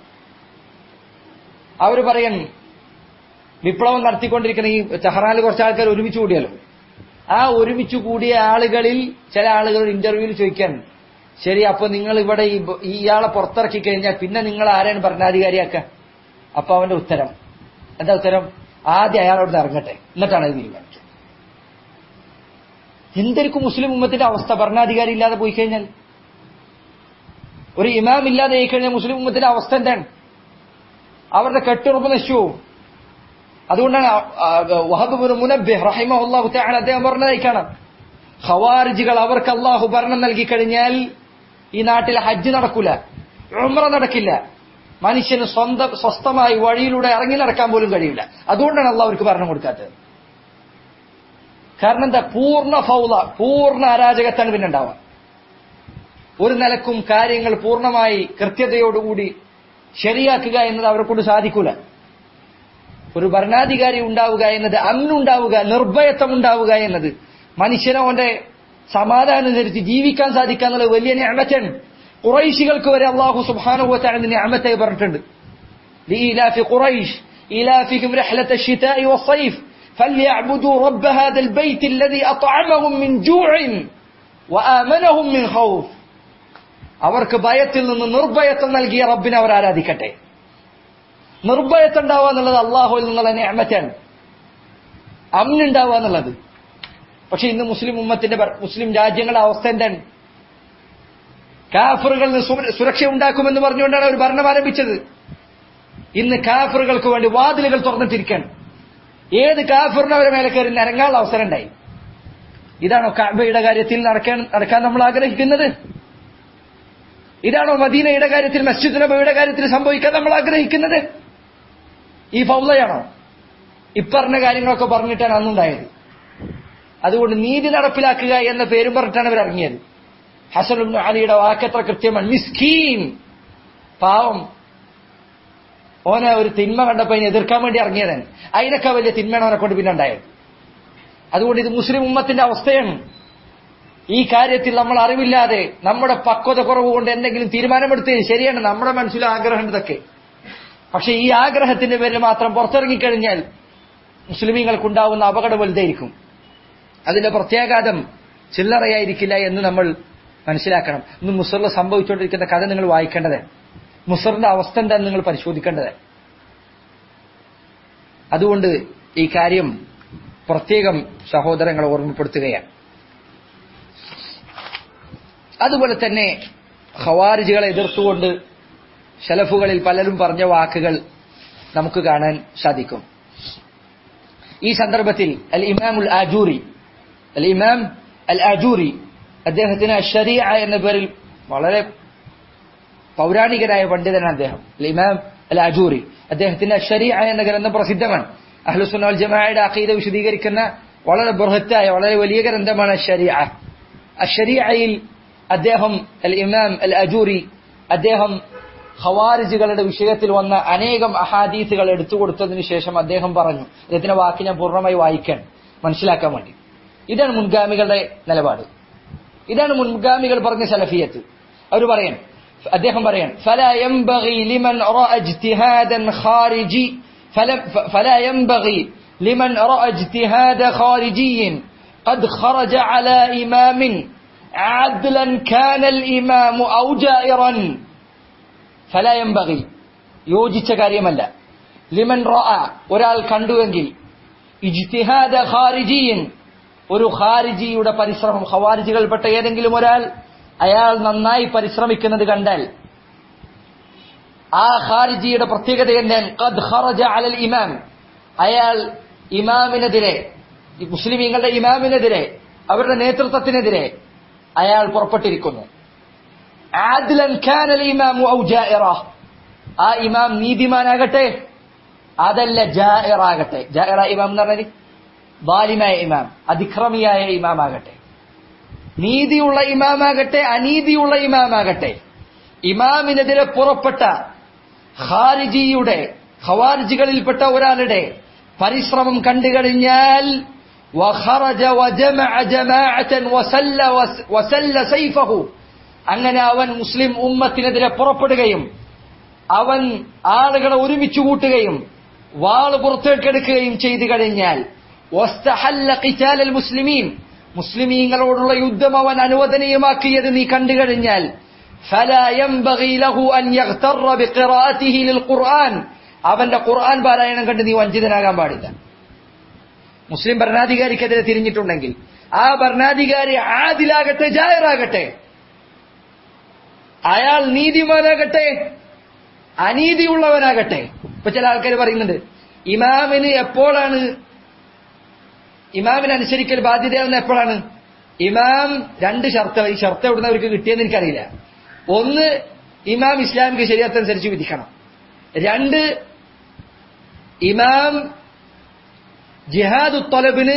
അവർ പറയാൻ വിപ്ലവം നടത്തിക്കൊണ്ടിരിക്കുന്ന ഈ ടെഹ്റാനിൽ കുറച്ച് ആൾക്കാർ ഒരുമിച്ച് കൂടിയല്ലോ, ആ ഒരുമിച്ച് കൂടിയ ആളുകളിൽ ചില ആളുകൾ ഇന്റർവ്യൂവിൽ ചോദിക്കാൻ, ശരി അപ്പൊ നിങ്ങൾ ഇവിടെ ഇയാളെ പുറത്തിറക്കി കഴിഞ്ഞാൽ പിന്നെ നിങ്ങൾ ആരാണ് ഭരണാധികാരിയാക്കുക? അപ്പൊ അവന്റെ ഉത്തരം എന്താ? ഉത്തരം ആദ്യം അയാളോട് ഇറങ്ങട്ടെ, എന്നിട്ടാണ് ഇത് തീരുമാനിച്ചത്. എന്തൊരിക്കും മുസ്ലിം ഉമ്മത്തിന്റെ അവസ്ഥ? ഭരണാധികാരി ഇല്ലാതെ പോയി കഴിഞ്ഞാൽ, ഒരു ഇമാം ഇല്ലാതെ ആയി കഴിഞ്ഞാൽ മുസ്ലിം ഉമ്മത്തിന്റെ അവസ്ഥ എന്താണ്? അവരുടെ കെട്ടുറപ്പ് നശിച്ചു. അതുകൊണ്ടാണ് വഹബ് ഇബ്നു മുനബ്ബിഹ് റഹിമഹുല്ലാഹു തആല അദ്ദേഹം പറഞ്ഞതായി കാണാം, ഖവാരിജികൾ അവർക്ക് അല്ലാഹു ഭരണം നൽകി കഴിഞ്ഞാൽ ഈ നാട്ടിൽ ഹജ്ജ് നടക്കൂല, ഉംറ നടക്കില്ല, മനുഷ്യന് സ്വന്തം സ്വസ്ഥമായി വഴിയിലൂടെ ഇറങ്ങി നടക്കാൻ പോലും കഴിയില്ല. അതുകൊണ്ടാണ് അല്ലാഹു അവർക്ക് ഭരണം കൊടുക്കാത്തത്. കാരണം എന്താ? പൂർണ്ണ ഫൗള, പൂർണ്ണ അരാജകത്താണ് പിന്നെ ഉണ്ടാവുക. ഒരു നിലക്കും കാര്യങ്ങൾ പൂർണ്ണമായി കൃത്യതയോടുകൂടി ശരിയാക്കുക എന്നത് അവരെ കൊണ്ട് സാധിക്കൂല. ഒരു ഭരണാധികാരി ഉണ്ടാവുക എന്നത്, അന്നുണ്ടാവുക, നിർഭയത്വം ഉണ്ടാവുക എന്നത്, മനുഷ്യനെ അവന്റെ സമാധാനം അനുസരിച്ച് ജീവിക്കാൻ സാധിക്കുക എന്നുള്ളത് വലിയ നിഅമത്താണ്. ഖുറൈശികൾക്ക് വരെ അല്ലാഹു സുബ്ഹാനഹു വ തആല നിഅമത്തായി പറഞ്ഞിട്ടുണ്ട്. ലീലാഫി ഖുറൈശ് ഈലാഫിഹിം റഹ്ലത അശ്ശിതാഇ വസ്സൈഫ് ഫൽയഅ്ബുദു റബ്ബ ഹാദൽ ബൈത്ത് അല്ലദീ അത്അമഹും മിൻ ജൂഇൻ വആമനഹും മിൻ ഖൗഫ്. അവർക്ക് ഭയത്തിൽ നിന്ന് നിർഭയത്വം നൽകിയ റബ്ബിനെ അവർ ആരാധിക്കട്ടെ. നിർഭയത്വം ഉണ്ടാവുക എന്നുള്ളത് അള്ളാഹുവിൽ നിന്നുള്ള നിഅമത്താണ്, അമ്നുണ്ടാവുക എന്നുള്ളത്. പക്ഷെ ഇന്ന് മുസ്ലിം ഉമ്മത്തിന്റെ, മുസ്ലിം രാജ്യങ്ങളുടെ അവസ്ഥ എന്താണ്? കാഫറുകളിൽ സുരക്ഷ ഉണ്ടാക്കുമെന്ന് പറഞ്ഞുകൊണ്ടാണ് അവർ ഭരണം ആരംഭിച്ചത്. ഇന്ന് കാഫറുകൾക്ക് വേണ്ടി വാതിലുകൾ തുറന്നിട്ടിരിക്കാൻ, ഏത് കാഫറിനും അവരെ മേലെ കയറി നിരങ്ങാനുള്ള അവസരം ഉണ്ടായി. ഇതാണോ കഅബയുടെ കാര്യത്തിൽ നടക്കാൻ നടക്കാൻ നമ്മൾ ആഗ്രഹിക്കുന്നത്? ഇതാണോ മദീനയുടെ കാര്യത്തിൽ, മസ്ജിദ് നബവിയുടെ കാര്യത്തിൽ സംഭവിക്കാൻ നമ്മൾ ആഗ്രഹിക്കുന്നത്? ഈ ഫൗളയാണോ? ഇപ്പറഞ്ഞ കാര്യങ്ങളൊക്കെ പറഞ്ഞിട്ടാണ് അന്നുണ്ടായത്. അതുകൊണ്ട് നീതി നടപ്പിലാക്കുക എന്ന പേരും പറഞ്ഞിട്ടാണ് അവർ ഇറങ്ങിയത്. ഹസൻ ഇബ്നു അലിയുടെ വാക്കെത്ര കൃത്യമാണ്, മിസ്കീൻ, പാവം. ഓനെ ഒരു തിന്മ കണ്ടപ്പോ അതിനെ എതിർക്കാൻ വേണ്ടി ഇറങ്ങിയതാണ്. അതിനൊക്കെ വലിയ തിന്മയാണ് അവനെ കൊണ്ട് പിന്നെ ഉണ്ടായത്. അതുകൊണ്ട് ഇത് മുസ്ലിം ഉമ്മത്തിന്റെ അവസ്ഥയാണ്. ഈ കാര്യത്തിൽ നമ്മൾ അറിവില്ലാതെ നമ്മുടെ പക്വത കുറവ് കൊണ്ട് എന്തെങ്കിലും തീരുമാനമെടുത്തത് ശരിയാണ്, നമ്മുടെ മനസ്സിൽ ആഗ്രഹം ഇതൊക്കെ. പക്ഷെ ഈ ആഗ്രഹത്തിന്റെ പേരിൽ മാത്രം പുറത്തിറങ്ങിക്കഴിഞ്ഞാൽ മുസ്ലിമീങ്ങൾക്കുണ്ടാവുന്ന അപകടം വലുതായിരിക്കും. അതിന്റെ പ്രത്യാഘാതം ചില്ലറയായിരിക്കില്ല എന്ന് നമ്മൾ മനസ്സിലാക്കണം. ഇന്ന് മുസറിൽ സംഭവിച്ചുകൊണ്ടിരിക്കുന്ന കഥ നിങ്ങൾ വായിക്കേണ്ടത്, മുസറിന്റെ അവസ്ഥ എന്താണെന്ന് നിങ്ങൾ പരിശോധിക്കേണ്ടത്. അതുകൊണ്ട് ഈ കാര്യം പ്രത്യേകം സഹോദരങ്ങളെ ഓർമ്മപ്പെടുത്തുകയാണ്. അതുപോലെ തന്നെ ഖവാരിജികളെ എതിർത്തുകൊണ്ട് സലഫുകളിൽ പലരും പറഞ്ഞ വാക്കുകൾ നമുക്ക് കാണാൻ സാധിക്കും. ഈ സന്ദർഭത്തിൽ അൽ ഇമാമുൽ ആജൂരി അൽ ഇമാം അൽ ആജൂരി അദ്ദേഹത്തിന് അശ്ശരീഅ എന്ന പേരിൽ വളരെ പൗരാണികനായ പണ്ഡിതനാണ് അദ്ദേഹം. അൽ ഇമാം അൽ ആജൂരി അദ്ദേഹത്തിന്റെ അശ്ശരീഅ എന്ന ഗ്രന്ഥം പ്രസിദ്ധമാണ്. അഹ്ലുസുന്ന വൽ ജമാഅയുടെ അഖീദ വിശദീകരിക്കുന്ന വളരെ ബൃഹത്തായ വളരെ വലിയ ഗ്രന്ഥമാണ് അശ്ശരീഅ. അശ്ശരീഅയിൽ അദ്ദേഹം അൽ ഇമാം അൽ ആജൂരി അദ്ദേഹം ഖവാരിജികളുടെ വിഷയത്തിൽ വന്ന അനേകം അഹാദീസുകൾ എടുത്തു കൊടുത്തതിനു ശേഷം അദ്ദേഹം പറഞ്ഞു, അദ്ദേഹത്തിന്റെ വാക്ക് ഞാൻ പൂർണ്ണമായി വായിക്കാൻ മനസ്സിലാക്കാൻ വേണ്ടി, ഇതാണ് മുൻഗാമികളുടെ നിലപാട്, ഇതാണ് മുൻഗാമികൾ പറഞ്ഞ സലഫിയത്ത്. അവർ പറയാൻ അദ്ദേഹം പറയാൻ فلا ينبغي لمن راى اجتهادا خارجي فلا ينبغي لمن راى اجتهاد خارجي قد خرج على امام عدلا كان الامام او جائرا فلا ينبغي യോജിച്ച കാര്യമല്ല ലിമൻ റഅ ഒരാൾ കണ്ടുവെങ്കിൽ ഇജ്തിഹാദ ഖാരിജിയൻ ഒരു ഖാരിജിയുടെ പരിശ്രമം, ഖവാരിജികൾപ്പെട്ട ഏതെങ്കിലും ഒരാൾ അയാൾ നന്നായി പരിശ്രമിക്കുന്നത് കണ്ടാൽ ആ ഖാരിജിയുടെ പ്രത്യേകത എന്താണ്? ഖദ് ഖറജ അലൽ ഇമാം, അയാൾ ഇമാമിനെതിരെ, മുസ്ലിമീങ്ങളുടെ ഇമാമിനെതിരെ, അവരുടെ നേതൃത്വത്തിനെതിരെ അയാൾ പുറപ്പെട്ടിരിക്കുന്നു. ആദിലൻ കാനൽ ഇമാമു ഔ ജാഇറ, ആ ഇമാം നീതിമാനാകട്ടെ അതല്ല ജാഇറാകട്ടെ. ജാഇറ ഇമാം എന്ന് പറഞ്ഞാൽ ദാലിമായ ഇമാം, അതിക്രമിയായ ഇമാമാകട്ടെ. നീതിയുള്ള ഇമാമാകട്ടെ അനീതിയുള്ള ഇമാമാകട്ടെ, ഇമാമിനെതിരെ പുറപ്പെട്ട ഖാരിജിയുടെ ഖവാരിജികളിൽപ്പെട്ട ഒരാളുടെ പരിശ്രമം കണ്ടുകഴിഞ്ഞാൽ വഖറജ വജമഅ ജമാഅതൻ വസല്ല വസല്ല സൈഫഹു, അങ്ങനെ അവൻ മുസ്ലിം ഉമ്മത്തിനെതിരെ പുറപ്പെടുകയും അവൻ ആളുകളെ ഒരുമിച്ച് കൂട്ടുകയും വാൾ പുറത്തേക്കെടുക്കുകയും ചെയ്തു കഴിഞ്ഞാൽ വസ്തഹല്ല ഖിതാലൽ മുസ്ലിമീൻ, മുസ്ലിമീങ്ങളോടുള്ള യുദ്ധം അവൻ അനുവദനീയമാക്കിയത് നീ കണ്ടു കഴിഞ്ഞാൽ ഫലാ യൻബഗി ലഹു അൻ യഗ്തറ ബിഖിറാഅതിഹി ലിൽഖുർആൻ, അവന്റെ ഖുർആൻ പാരായണം കണ്ട് നീ വഞ്ചിതനാകാൻ പാടില്ല. മുസ്ലിം ഭരണാധികാരിക്കെതിരെ തിരിഞ്ഞിട്ടുണ്ടെങ്കിൽ ആ ഭരണാധികാരി ആദിലാകട്ടെ ജായിറാകട്ടെ, അയാൾ നീതിമാനാകട്ടെ അനീതിയുള്ളവനാകട്ടെ. ഇപ്പൊ ചില ആൾക്കാർ പറയുന്നുണ്ട് ഇമാമിന് എപ്പോഴാണ് ഇമാമിന് അനുസരിക്കൽ ബാധ്യതയാവുന്ന എപ്പോഴാണ്? ഇമാം രണ്ട് ഷർത്ത്, ഈ ഷർത്ത് എവിടുന്ന് അവർക്ക് കിട്ടിയെന്ന് എനിക്കറിയില്ല. ഒന്ന്, ഇമാം ഇസ്ലാമിക ശരീഅത്തനുസരിച്ച് വിധിക്കണം. രണ്ട്, ഇമാം ജിഹാദു ത്വലബിന്,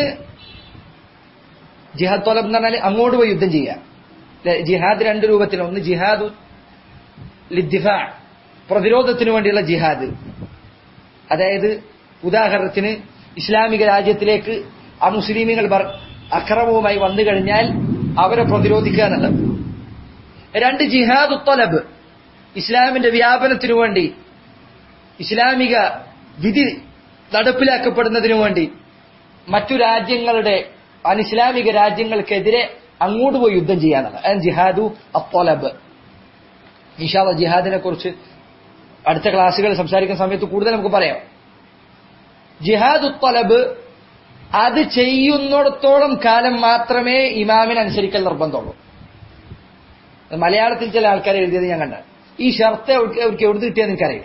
ജിഹാദ് ത്വലബ് എന്ന് പറഞ്ഞാൽ അങ്ങോട്ട് പോയി യുദ്ധം ചെയ്യുക. ജിഹാദ് രണ്ട് രൂപത്തിലാണ്. ഒന്ന് ജിഹാദു ലിദ്ദിഫാ, പ്രതിരോധത്തിന് വേണ്ടിയുള്ള ജിഹാദ്, അതായത് ഉദാഹരണത്തിന് ഇസ്ലാമിക രാജ്യത്തിലേക്ക് ആ മുസ്ലിമീങ്ങൾ അക്രമവുമായി വന്നു കഴിഞ്ഞാൽ അവരെ പ്രതിരോധിക്കുക എന്നുള്ളത്. രണ്ട്, ജിഹാദു ത്വലബ്, ഇസ്ലാമിന്റെ വ്യാപനത്തിനു വേണ്ടി ഇസ്ലാമിക വിധി നടപ്പിലാക്കപ്പെടുന്നതിനു വേണ്ടി മറ്റു രാജ്യങ്ങളുടെ അനിസ്ലാമിക രാജ്യങ്ങൾക്കെതിരെ അങ്ങോട്ട് പോയി യുദ്ധം ചെയ്യാന്നുള്ളത്. അതാണ് ജിഹാദു അത്വലബ്. ഇൻഷാ അല്ലാഹ് ജിഹാദിനെ കുറിച്ച് അടുത്ത ക്ലാസ്സുകൾ സംസാരിക്കുന്ന സമയത്ത് കൂടുതൽ നമുക്ക് പറയാം. ജിഹാദു ത്വലബ് അത് ചെയ്യുന്നിടത്തോളം കാലം മാത്രമേ ഇമാമിനനുസരിക്കൽ നിർബന്ധമുള്ളൂ. മലയാളത്തിൽ ചില ആൾക്കാർ എഴുതിയത് ഞാൻ കണ്ട, ഈ ഷർത്ത് അവർക്ക് എവിടുന്ന് കിട്ടിയെന്ന് എനിക്കറിയില്ല.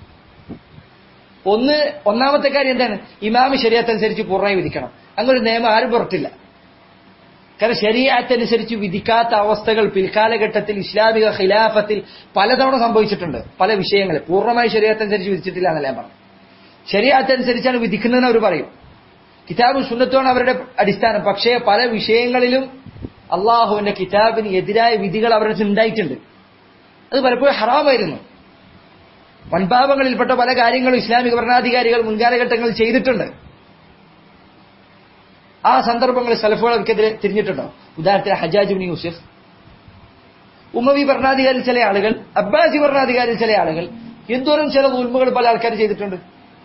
ഒന്ന് ഒന്നാമത്തെ കാര്യം എന്താണ്? ഇമാമി ശരീഅത്തനുസരിച്ച് പൂർണ്ണമായി വിധിക്കണം. അങ്ങനെ ഒരു നിയമം ആരും പുറത്തില്ല. കാരണം ശരീഅത്തനുസരിച്ച് വിധിക്കാത്ത അവസ്ഥകൾ പിൽക്കാലഘട്ടത്തിൽ ഇസ്ലാമിക ഖിലാഫത്തിൽ പലതവണ സംഭവിച്ചിട്ടുണ്ട്. പല വിഷയങ്ങളിൽ പൂർണ്ണമായി ശരീഅത്തനുസരിച്ച് വിധിച്ചിട്ടില്ല എന്നല്ല ഞാൻ പറഞ്ഞു. ശരീഅത്തനുസരിച്ചാണ് വിധിക്കുന്നതെന്ന് അവർ പറയും. കിതാബും സുന്നത്തുമാണ് അവരുടെ അടിസ്ഥാനം. പക്ഷേ പല വിഷയങ്ങളിലും അള്ളാഹുവിന്റെ കിതാബിന് എതിരായ വിധികൾ അവരുടെ ഉണ്ടായിട്ടുണ്ട്. അത് പലപ്പോഴും ഹറാമായിരുന്നു. വൻപാപങ്ങളിൽപ്പെട്ട പല കാര്യങ്ങളും ഇസ്ലാമിക ഭരണാധികാരികൾ മുൻകാലഘട്ടങ്ങളിൽ ചെയ്തിട്ടുണ്ട്. ആ സന്ദർഭങ്ങളിൽ സലഫുകൾക്കെതിരെ തിരിഞ്ഞിട്ടുണ്ടോ? ഉദാഹരണത്തിന് ഹജ്ജാജ് ഇബ്നു യൂസുഫ്, ഉമവി ഭരണാധികാരിൽ ചില ആളുകൾ, അബ്ബാസി ഭരണാധികാരിൽ ചില ആളുകൾ, എന്തോരം ചില ഉൽമകൾ പല ആൾക്കാർ ചെയ്തിട്ടുണ്ട്.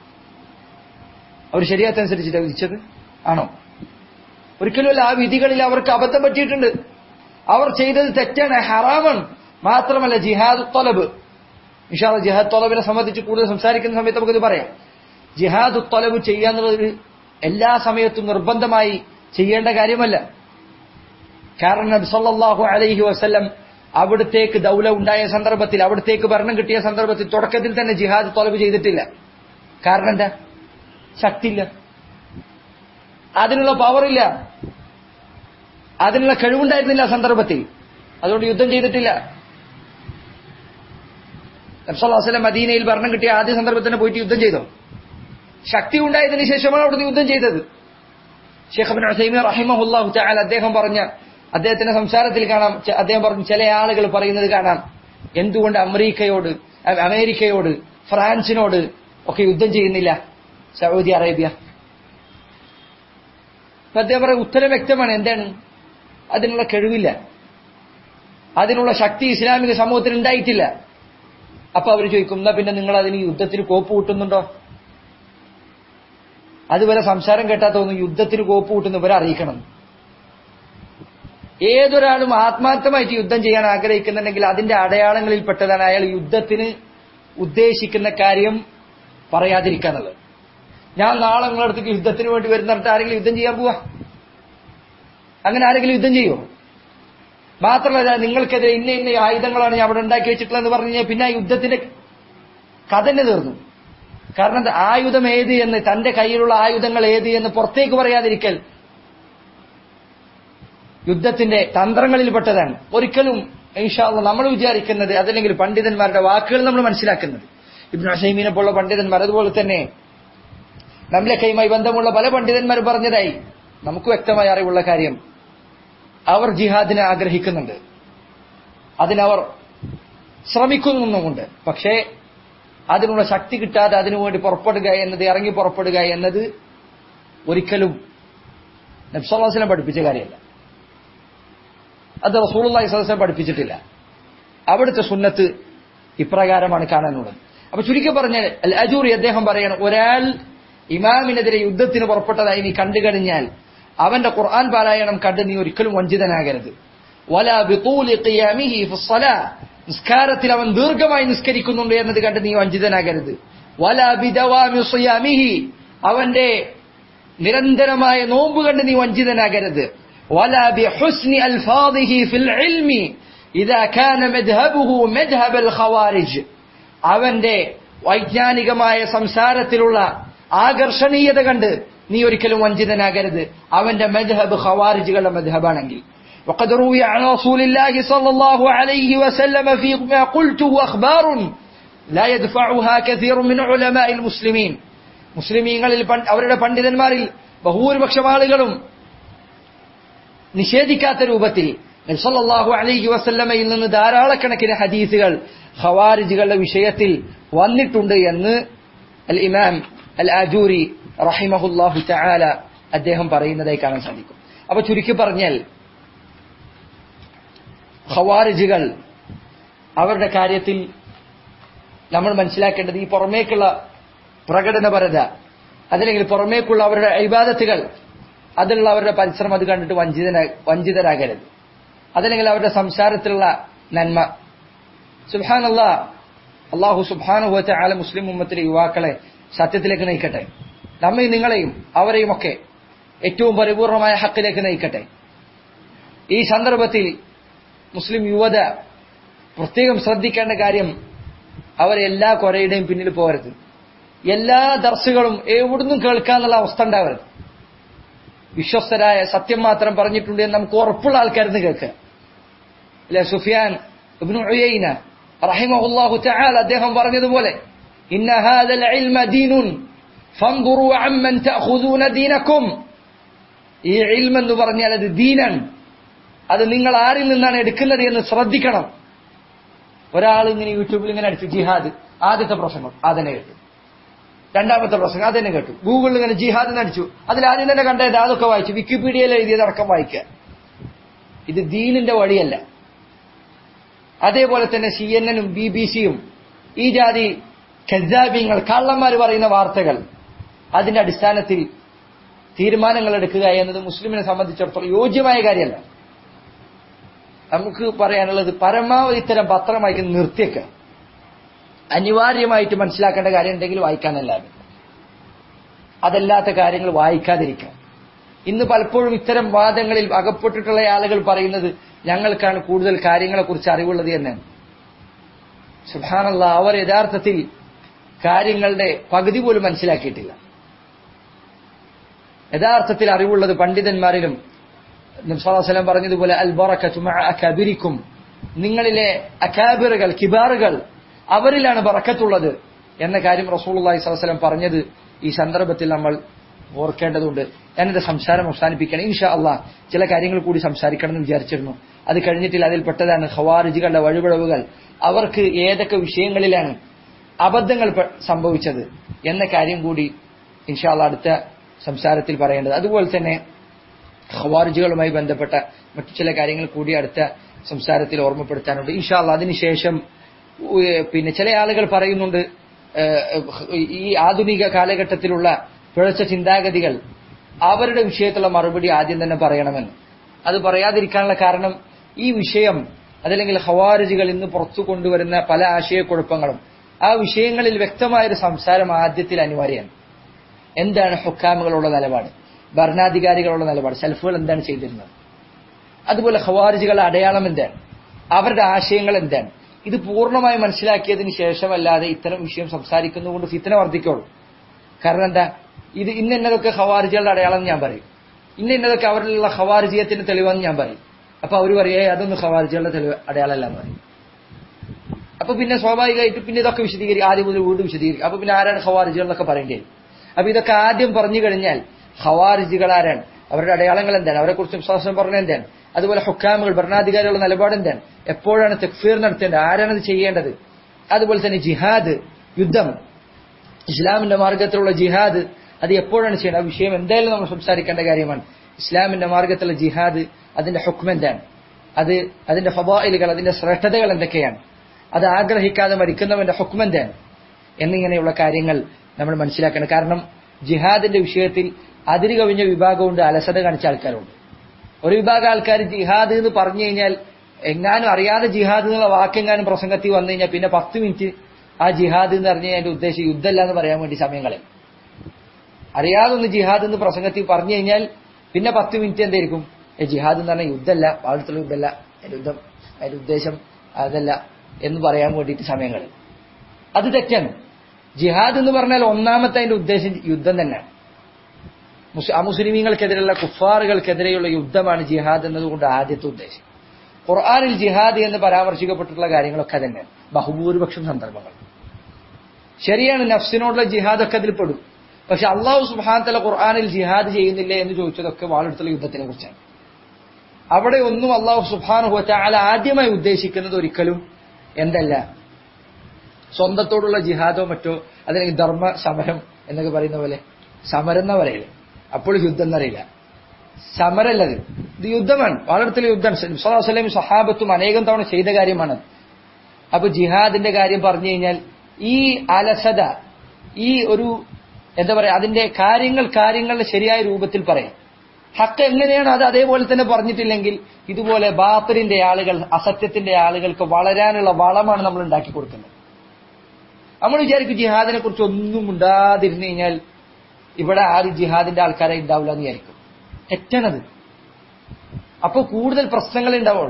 അവർ ശരീഅത്തനുസരിച്ചിട്ട് വിധിച്ചത് ആണോ? ഒരിക്കലുമല്ല. ആ വിധികളിൽ അവർക്ക് അബദ്ധം പറ്റിയിട്ടുണ്ട്. അവർ ചെയ്തത് തെറ്റാണ്, ഹറാമാണ്. മാത്രമല്ല ജിഹാദ് ത്വലബ്, ഇൻഷാ അല്ലാഹ് ജിഹാദ് ത്വലബിനെ സംബന്ധിച്ച് കൂടുതൽ സംസാരിക്കുന്ന സമയത്ത് നമുക്കിത് പറയാം. ജിഹാദ് ത്വലബ് ചെയ്യാന്നുള്ളത് എല്ലാ സമയത്തും നിർബന്ധമായി ചെയ്യേണ്ട കാര്യമല്ല. കാരണം നബി സല്ലല്ലാഹു അലൈഹി വസല്ലം അവിടത്തേക്ക് ദൗല ഉണ്ടായ സന്ദർഭത്തിൽ, അവിടത്തേക്ക് ഭരണം കിട്ടിയ സന്ദർഭത്തിൽ തുടക്കത്തിൽ തന്നെ ജിഹാദ് ത്വലബ് ചെയ്തിട്ടില്ല. കാരണം എന്താ? ശക്തിയില്ല, അതിനുള്ള പവറില്ല, അതിനുള്ള കഴിവുണ്ടായിരുന്നില്ല ആ സന്ദർഭത്തിൽ. അതുകൊണ്ട് യുദ്ധം ചെയ്തിട്ടില്ല. നബി സല്ലല്ലാഹു അലൈഹി വസല്ലം മദീനയിൽ ഭരണം കിട്ടിയ ആദ്യ സന്ദർഭത്തിൽ പോയിട്ട് യുദ്ധം ചെയ്തോ? ശക്തി ഉണ്ടായതിനു ശേഷമാണ് അവിടുന്ന് യുദ്ധം ചെയ്തത്. ശൈഖ് ഇബ്നു ഉസൈമീൻ റഹിമഹുല്ലാഹു തആല അദ്ദേഹം പറഞ്ഞ അദ്ദേഹത്തിന്റെ സംസാരത്തിൽ കാണാം, അദ്ദേഹം പറഞ്ഞു ചില ആളുകൾ പറയുന്നത് കാണാം, എന്തുകൊണ്ട് അമേരിക്കയോട് അമേരിക്കയോട് ഫ്രാൻസിനോട് ഒക്കെ യുദ്ധം ചെയ്യുന്നില്ല സൗദി അറേബ്യ? അദ്ദേഹം പറയുന്ന ഉത്തരം വ്യക്തമാണ്. എന്താണ്? അതിനുള്ള കഴിവില്ല, അതിനുള്ള ശക്തി ഇസ്ലാമിക സമൂഹത്തിൽ ഉണ്ടായിട്ടില്ല. അപ്പൊ അവർ ചോദിക്കും, എന്നാ പിന്നെ നിങ്ങൾ അതിന് യുദ്ധത്തിന് കോപ്പ് കൂട്ടുന്നുണ്ടോ? അതുവരെ സംസാരം കേട്ടാ തോന്നുന്നു യുദ്ധത്തിന് കോപ്പ് കൂട്ടുന്നവരെ അറിയിക്കണം. ഏതൊരാളും ആത്മാർത്ഥമായിട്ട് യുദ്ധം ചെയ്യാൻ ആഗ്രഹിക്കുന്നുണ്ടെങ്കിൽ അതിന്റെ അടയാളങ്ങളിൽ പെട്ടതാണ് അയാൾ യുദ്ധത്തിന് ഉദ്ദേശിക്കുന്ന കാര്യം പറയാതിരിക്കാന്നുള്ളത്. ഞാൻ നാളെ നിങ്ങളുടെ അടുത്തേക്ക് യുദ്ധത്തിന് വേണ്ടി വരുന്നിട്ട് ആരെങ്കിലും യുദ്ധം ചെയ്യാൻ പോവാ? അങ്ങനെ ആരെങ്കിലും യുദ്ധം ചെയ്യുമോ? മാത്രമല്ല നിങ്ങൾക്കെതിരെ ഇന്ന ഇന്ന ആയുധങ്ങളാണ് ഞാൻ അവിടെ ഉണ്ടാക്കി വെച്ചിട്ടുള്ളതെന്ന് പറഞ്ഞു കഴിഞ്ഞാൽ പിന്നെ ആ യുദ്ധത്തിന്റെ കഥ തന്നെ തീർന്നു. കാരണം ആയുധം ഏത് എന്ന്, തന്റെ കയ്യിലുള്ള ആയുധങ്ങൾ ഏത് എന്ന് പുറത്തേക്ക് പറയാതിരിക്കൽ യുദ്ധത്തിന്റെ തന്ത്രങ്ങളിൽപ്പെട്ടതാണ്. ഒരിക്കലും ഇൻഷാ അല്ലാഹ് നമ്മൾ വിചാരിക്കുന്നത്, അതല്ലെങ്കിൽ പണ്ഡിതന്മാരുടെ വാക്കുകൾ നമ്മൾ മനസ്സിലാക്കുന്നത്, ഇബ്നു ഉസൈമീനെ പോലുള്ള പണ്ഡിതന്മാർ, അതുപോലെ തന്നെ നംലക്കയുമായി ബന്ധമുള്ള പല പണ്ഡിതന്മാർ പറഞ്ഞതായി നമുക്ക് വ്യക്തമായ അറിവുള്ള കാര്യം, അവർ ജിഹാദിനെ ആഗ്രഹിക്കുന്നുണ്ട്, അതിനവർ ശ്രമിക്കുന്നുമുണ്ട്. പക്ഷേ അതിനുള്ള ശക്തി കിട്ടാതെ അതിനുവേണ്ടി പുറപ്പെടുക എന്നത്, ഇറങ്ങി പുറപ്പെടുക എന്നത് ഒരിക്കലും നബി സല്ലല്ലാഹു അലൈഹി വസല്ലം പഠിപ്പിച്ച കാര്യമല്ല. അത് റസൂലുള്ളാഹി സ്വല്ലല്ലാഹു അലൈഹി വസല്ലം പഠിപ്പിച്ചിട്ടില്ല. അവിടുത്തെ സുന്നത്ത് ഇപ്രകാരമാണ് കാണാനുള്ളത്. അപ്പൊ ചുരുക്കി പറഞ്ഞാൽ അൽ അജൂറി അദ്ദേഹം പറയണം, ഒരാൾ ഇമാമിനെതിരെ യുദ്ധത്തിന് പുറപ്പെട്ടതായി നീ കണ്ടു കഴിഞ്ഞാൽ അവന്റെ ഖുർആൻ പാരായണം കണ്ട് നീ ഒരിക്കലും വഞ്ചിതനാകരുത്. വലാ ബിതൂലി ഖിയാമിഹി ഫിസ്സലാ, നിസ്കാരത്തിൽ അവൻ ദീർഘമായി നിസ്കരിക്കുന്നുണ്ട് എന്നത് കണ്ട് നീ വഞ്ചിതനാകരുത്. വലാ ബിദവാമി സിയാമിഹി, അവന്റെ നിരന്തരമായ നോമ്പ് കണ്ട് നീ വഞ്ചിതനാകരുത്. വലാ ബിഹുസ്നി അൽഫാദിഹി ഫിൽ ഇൽമി ഇദാ കാന മദ്ഹബുഹു മദ്ഹബൽ ഖവാരിജ്, അവന്റെ വൈജ്ഞാനികമായ സംസാരത്തിലുള്ള ആകർഷണീയത കണ്ട് നീ ഒരിക്കലും വഞ്ചിതനാകരുത്. അവന്റെ മദ്ഹബ് ഖവാരിജുകളുടെ മദ്ഹബാണെങ്കിൽ. وقد روي عن رسول الله صلى الله عليه وسلم فيما قلته أخبار لا يدفعها كثير من علماء المسلمين. മുസ്ലിമീങ്ങളിൽ അവരുടെ പണ്ഡിതന്മാരിൽ ബഹുഭൂരിപക്ഷം ആളുകളും നിഷേധിക്കാത്ത രൂപത്തിൽ നബി സല്ലല്ലാഹു അലൈഹി വസല്ലമയിൽ നിന്ന് ധാരാളക്കണക്കിന് ഹദീസുകൾ ഖവാരിജുകളുടെ വിഷയത്തിൽ വന്നിട്ടുണ്ട് എന്ന് അൽ ഇമാം അൽ ആജൂരി റഹിമഹുല്ലാഹു തആല അദ്ദേഹം പറയുന്നതായി കാണാൻ സാധിക്കും. അപ്പൊ ചുരുക്കി പറഞ്ഞാൽ ഖവാരിജുകൾ അവരുടെ കാര്യത്തിൽ നമ്മൾ മനസ്സിലാക്കേണ്ടത് ഈ പുറമേക്കുള്ള പ്രകടനപരത, അതല്ലെങ്കിൽ പുറമേക്കുള്ള അവരുടെ ഇബാദത്തുകൾ, അതിലുള്ള അവരുടെ പരിശ്രമം അത് കണ്ടിട്ട് വഞ്ചിതന വഞ്ചിതരാകരുത്. അതല്ലെങ്കിൽ അവരുടെ സംസാരത്തിലുള്ള നന്മ. സുബ്ഹാനല്ലാഹ്, അല്ലാഹു സുബ്ഹാനഹു വ തആല മുസ്ലിം ഉമ്മത്തിലെ യുവാക്കളെ സത്യത്തിലേക്ക് നയിക്കട്ടെ. നമ്മയും നിങ്ങളെയും അവരെയും ഒക്കെ ഏറ്റവും പരിപൂർണമായ ഹക്കിലേക്ക് നയിക്കട്ടെ. ഈ സന്ദർഭത്തിൽ മുസ്ലിം യുവത പ്രത്യേകം ശ്രദ്ധിക്കേണ്ട കാര്യം, അവരെല്ലാ കൊരയുടെയും പിന്നിൽ പോകരുത്. എല്ലാ ദർസുകളും എവിടുന്നും കേൾക്കാന്നുള്ള അവസ്ഥ ഉണ്ടാവരുത്. വിശ്വസ്തരായ സത്യം മാത്രം പറഞ്ഞിട്ടുണ്ട് എന്ന് നമുക്ക് ഉറപ്പുള്ള ആൾക്കാരെന്ന് കേൾക്കുക. അല്ലെ, സുഫിയാൻ ഇബ്നു ഉയൈന റഹിമഹുല്ലാഹു തആല അദ്ദേഹം പറഞ്ഞതുപോലെ, ഇന്ന ഹാദൽ ഇൽമ ദീനുൻ ഫൻദുറു അമ്മൻ തഅഖുദൂന ദീനകും. ഈ ഇൽം എന്ന് പറഞ്ഞാൽ അത് ദീനാണ്. അത് നിങ്ങൾ ആരിൽ നിന്നാണ് എടുക്കുന്നത് എന്ന് ശ്രദ്ധിക്കണം. ഒരാൾ ഇങ്ങനെ യൂട്യൂബിൽ ഇങ്ങനെ അടിച്ചു ജിഹാദ്, ആദ്യത്തെ പ്രസംഗം അതന്നെ കേട്ടു, രണ്ടാമത്തെ പ്രസംഗം അതന്നെ കേട്ടു, ഗൂഗിളിൽ ഇങ്ങനെ ജിഹാദ് എന്ന് അടിച്ചു, അതിൽ ആദ്യം തന്നെ കണ്ടത് അതൊക്കെ വായിച്ചു, വിക്കിപീഡിയയിൽ എഴുതിയതടക്കം വായിക്കുക. ഇത് ദീനിന്റെ വഴിയല്ല. അതേപോലെ തന്നെ സി എൻ എനും ബി ബി സിയും ഈ ജാതി കദ്ദാബിങ്ങൾ, കള്ളന്മാർ പറയുന്ന വാർത്തകൾ, അതിന്റെ അടിസ്ഥാനത്തിൽ തീരുമാനങ്ങൾ എടുക്കുക എന്നത് മുസ്ലിമിനെ സംബന്ധിച്ചിടത്തോളം യോജ്യമായ കാര്യമല്ല. നമുക്ക് പറയാനുള്ളത് പരമാവധി ഇത്തരം പത്രം വായിക്കുന്ന നിർത്തിയൊക്കെ അനിവാര്യമായിട്ട് മനസ്സിലാക്കേണ്ട കാര്യം ഉണ്ടെങ്കിൽ വായിക്കാനല്ലാതെ അതല്ലാത്ത കാര്യങ്ങൾ വായിക്കാതിരിക്കാം. ഇന്ന് പലപ്പോഴും ഇത്തരം വാദങ്ങളിൽ അകപ്പെട്ടിട്ടുള്ള ആളുകൾ പറയുന്നത് ഞങ്ങൾക്കാണ് കൂടുതൽ കാര്യങ്ങളെക്കുറിച്ച് അറിവുള്ളത് എന്നാണ്. സുബ്ഹാനല്ലാഹ്, അവർ യഥാർത്ഥത്തിൽ കാര്യങ്ങളുടെ പകുതി പോലും മനസ്സിലാക്കിയിട്ടില്ല. യഥാർത്ഥത്തിൽ അറിവുള്ളത് പണ്ഡിതന്മാരിലും നബി സല്ലല്ലാഹു അലൈഹി വസല്ലം പറഞ്ഞതുപോലെ അൽ ബറകതു മഅ അകാബിരിക്കും, നിങ്ങളിലെ അകാബിറുകൾ കിബാറുകൾ അവരിലാണ് ബറക്കത്തുള്ളത് എന്ന കാര്യം റസൂലുള്ളാഹി സ്വല്ലല്ലാഹു അലൈഹി വസല്ലം പറഞ്ഞത് ഈ സന്ദർഭത്തിൽ നമ്മൾ ഓർക്കേണ്ടതുണ്ട്. ഞാനെന്റെ സംസാരം അവസാനിപ്പിക്കണം. ഇൻഷാ അള്ളാഹ് ചില കാര്യങ്ങൾ കൂടി സംസാരിക്കണം എന്ന് വിചാരിച്ചിരുന്നു, അത് കഴിഞ്ഞിട്ടില്ല. അതിൽപ്പെട്ടതാണ് ഖവാരിജികളുടെ വഴിപിഴവുകൾ. അവർക്ക് ഏതൊക്കെ വിഷയങ്ങളിലാണ് അബദ്ധങ്ങൾ സംഭവിച്ചത് എന്ന കാര്യം കൂടി ഇൻഷാ അള്ളാഹ് അടുത്ത സംസാരത്തിൽ പറയേണ്ടത്. അതുപോലെ തന്നെ ഖവാരിജികളുമായി ബന്ധപ്പെട്ട മറ്റു ചില കാര്യങ്ങൾ കൂടി അടുത്ത സംസാരത്തിൽ ഓർമ്മപ്പെടുത്താനുണ്ട് ഇൻഷാ അള്ളാഹ്. അതിനുശേഷം പിന്നെ ചില ആളുകൾ പറയുന്നുണ്ട് ഈ ആധുനിക കാലഘട്ടത്തിലുള്ള പിഴച്ച ചിന്താഗതികൾ, അവരുടെ വിഷയത്തിലുള്ള മറുപടി ആദ്യം തന്നെ പറയണമെന്ന്. അത് പറയാതിരിക്കാനുള്ള കാരണം ഈ വിഷയം അതല്ലെങ്കിൽ ഖവാരിജികൾ ഇന്ന് പുറത്തു കൊണ്ടുവരുന്ന പല ആശയക്കുഴപ്പങ്ങളും ആ വിഷയങ്ങളിൽ വ്യക്തമായൊരു സംസാരം ആദ്യത്തിൽ അനിവാര്യമാണ്. എന്താണ് ഹുക്കാമുകളുടെ നിലപാട്, ഭരണാധികാരികളുടെ നിലപാട്, സലഫുകൾ എന്താണ് ചെയ്തിരുന്നത്, അതുപോലെ ഖവാരിജികളുടെ അടയാളം എന്താണ്, അവരുടെ ആശയങ്ങൾ എന്താണ്, ഇത് പൂർണ്ണമായി മനസ്സിലാക്കിയതിന് ശേഷമല്ലാതെ ഇത്തരം വിഷയം സംസാരിക്കുന്നതുകൊണ്ട് ഫിത്ന വർദ്ധിക്കുള്ളൂ. കാരണം എന്താ, ഇത് ഇന്ന ഇന്നതൊക്കെ ഖവാരിജികളുടെ അടയാളം ഞാൻ പറയും, ഇന്ന ഇന്നതൊക്കെ അവരിലുള്ള ഖവാരിജിയത്തിന്റെ തെളിവെന്ന് ഞാൻ പറയും. അപ്പൊ അവർ പറയേ അതൊന്നും ഖവാരിജികളുടെ തെളിവ് അടയാളമല്ല എന്ന് പറയും. അപ്പൊ പിന്നെ സ്വാഭാവികമായിട്ട് പിന്നെ ഇതൊക്കെ വിശദീകരിക്കും, ആദ്യം മുതൽ വീണ്ടും വിശദീകരിക്കും. അപ്പൊ പിന്നെ ആരാണ് ഖവാരിജികൾ എന്നൊക്കെ പറയേണ്ടി വരും. അപ്പൊ ഇതൊക്കെ ആദ്യം പറഞ്ഞു കഴിഞ്ഞാൽ ഖവാരിജികൾ ആരാണ്, അവരുടെ അടയാളങ്ങൾ എന്താണ്, അവരെ കുറിച്ച് വിശ്വാസം പറഞ്ഞ എന്താണ്, അതുപോലെ ഹുക്കാമുകൾ ഭരണാധികാരികളുടെ നിലപാട് എന്താണ്, എപ്പോഴാണ് തക്ഫീർ നടത്തേണ്ടത്, ആരാണത് ചെയ്യേണ്ടത്, അതുപോലെ തന്നെ ജിഹാദ്, യുദ്ധം, ഇസ്ലാമിന്റെ മാർഗത്തിലുള്ള ജിഹാദ് അത് എപ്പോഴാണ് ചെയ്യേണ്ടത്, ആ വിഷയം എന്തായാലും നമ്മൾ സംസാരിക്കേണ്ട കാര്യമാണ്. ഇസ്ലാമിന്റെ മാർഗത്തിലുള്ള ജിഹാദ് അതിന്റെ ഹുക്ം എന്താണ്, അത് അതിന്റെ ഫളായിലുകൾ, അതിന്റെ ശ്രേഷ്ഠതകൾ എന്തൊക്കെയാണ്, അത് ആഗ്രഹിക്കാതെ മരിക്കുന്നവന്റെ ഹുക്ം എന്താണ് എന്നിങ്ങനെയുള്ള കാര്യങ്ങൾ നമ്മൾ മനസ്സിലാക്കണം. കാരണം ജിഹാദിന്റെ വിഷയത്തിൽ അതിര് കവിഞ്ഞ വിഭാഗമുണ്ട്, അലസത കാണിച്ച ആൾക്കാരുണ്ട്. ഒരു വിഭാഗം ആൾക്കാർ ജിഹാദ് എന്ന് പറഞ്ഞു കഴിഞ്ഞാൽ എങ്ങാനും അറിയാതെ ജിഹാദ് എന്നുള്ള വാക്കെങ്ങാനും പ്രസംഗത്തിൽ വന്നു കഴിഞ്ഞാൽ പിന്നെ പത്ത് മിനിറ്റ് ആ ജിഹാദ് എന്ന് പറഞ്ഞു കഴിഞ്ഞാൽ എന്റെ ഉദ്ദേശം യുദ്ധമല്ല എന്ന് പറയാൻ വേണ്ടി സമയങ്ങളെ അറിയാതെ ഒന്ന് ജിഹാദ് എന്ന് പ്രസംഗത്തിൽ പറഞ്ഞു കഴിഞ്ഞാൽ പിന്നെ പത്ത് മിനിറ്റ് എന്തായിരിക്കും, ജിഹാദ് എന്ന് പറഞ്ഞാൽ യുദ്ധമല്ല, വാഴത്തുള്ള യുദ്ധമല്ല, അതിന്റെ യുദ്ധം അതിന്റെ ഉദ്ദേശം അതല്ല എന്ന് പറയാൻ വേണ്ടിയിട്ട് സമയങ്ങളിൽ. അത് തെറ്റാണ്. ജിഹാദ് എന്ന് പറഞ്ഞാൽ ഒന്നാമത്തെ അതിന്റെ ഉദ്ദേശം യുദ്ധം തന്നെയാണ്. അമുസ്ലിമീങ്ങൾക്കെതിരെയുള്ള കുഫാറുകൾക്കെതിരെയുള്ള യുദ്ധമാണ് ജിഹാദ് എന്നതുകൊണ്ട് ആദ്യത്തെ ഉദ്ദേശം. ഖുർആനിൽ ജിഹാദ് എന്ന് പരാമർശിക്കപ്പെട്ടിട്ടുള്ള കാര്യങ്ങളൊക്കെ തന്നെയാണ് ബഹുഭൂരിപക്ഷം സന്ദർഭങ്ങൾ. ശരിയാണ്, നഫ്സിനോടുള്ള ജിഹാദൊക്കെ അതിൽ പെടും. പക്ഷെ അള്ളാഹു സുബ്ഹാനഹു വ തആല ഖുർആനിൽ ജിഹാദ് ചെയ്യുന്നില്ലേ എന്ന് ചോദിച്ചതൊക്കെ വാളെടുത്തുള്ള യുദ്ധത്തിനെ കുറിച്ചാണ്. അവിടെ ഒന്നും അള്ളാഹു സുബ്ഹാനഹു വ തആല ആദ്യമായി ഉദ്ദേശിക്കുന്നത് ഒരിക്കലും എന്തല്ല, സ്വന്തത്തോടുള്ള ജിഹാദോ മറ്റോ അല്ലെങ്കിൽ ധർമ്മ സമരം എന്നൊക്കെ പറയുന്ന പോലെ, സമരം എന്നാ പറയില്ല, അപ്പോൾ യുദ്ധം എന്നറിയില്ല, സമരല്ലത്, ഇത് യുദ്ധമാണ്, വളരെടുത്തുള്ള യുദ്ധം. സല്ലല്ലാഹു അലൈഹി വസല്ലം സഹാബത്തും അനേകം തവണ ചെയ്ത കാര്യമാണ്. അപ്പൊ ജിഹാദിന്റെ കാര്യം പറഞ്ഞു കഴിഞ്ഞാൽ ഈ അലസത, ഈ ഒരു എന്താ പറയാ, അതിന്റെ കാര്യങ്ങൾ കാര്യങ്ങളുടെ ശരിയായ രൂപത്തിൽ പറയാം. ഹക്ക് എങ്ങനെയാണ് അത് അതേപോലെ തന്നെ പറഞ്ഞിട്ടില്ലെങ്കിൽ ഇതുപോലെ ബാത്തിലിന്റെ ആളുകൾ, അസത്യത്തിന്റെ ആളുകൾക്ക് വളരാനുള്ള വളമാണ് നമ്മൾ ഉണ്ടാക്കി കൊടുക്കുന്നത്. നമ്മൾ വിചാരിക്കും ജിഹാദിനെ കുറിച്ച് ഒന്നും ഉണ്ടാതിരുന്നു കഴിഞ്ഞാൽ ഇവിടെ ആരും ജിഹാദിന്റെ ആൾക്കാരെ ഉണ്ടാവില്ല എന്ന് വിചാരിക്കും. തെറ്റാണത്. അപ്പൊ കൂടുതൽ പ്രശ്നങ്ങൾ ഉണ്ടാവുള്ളൂ.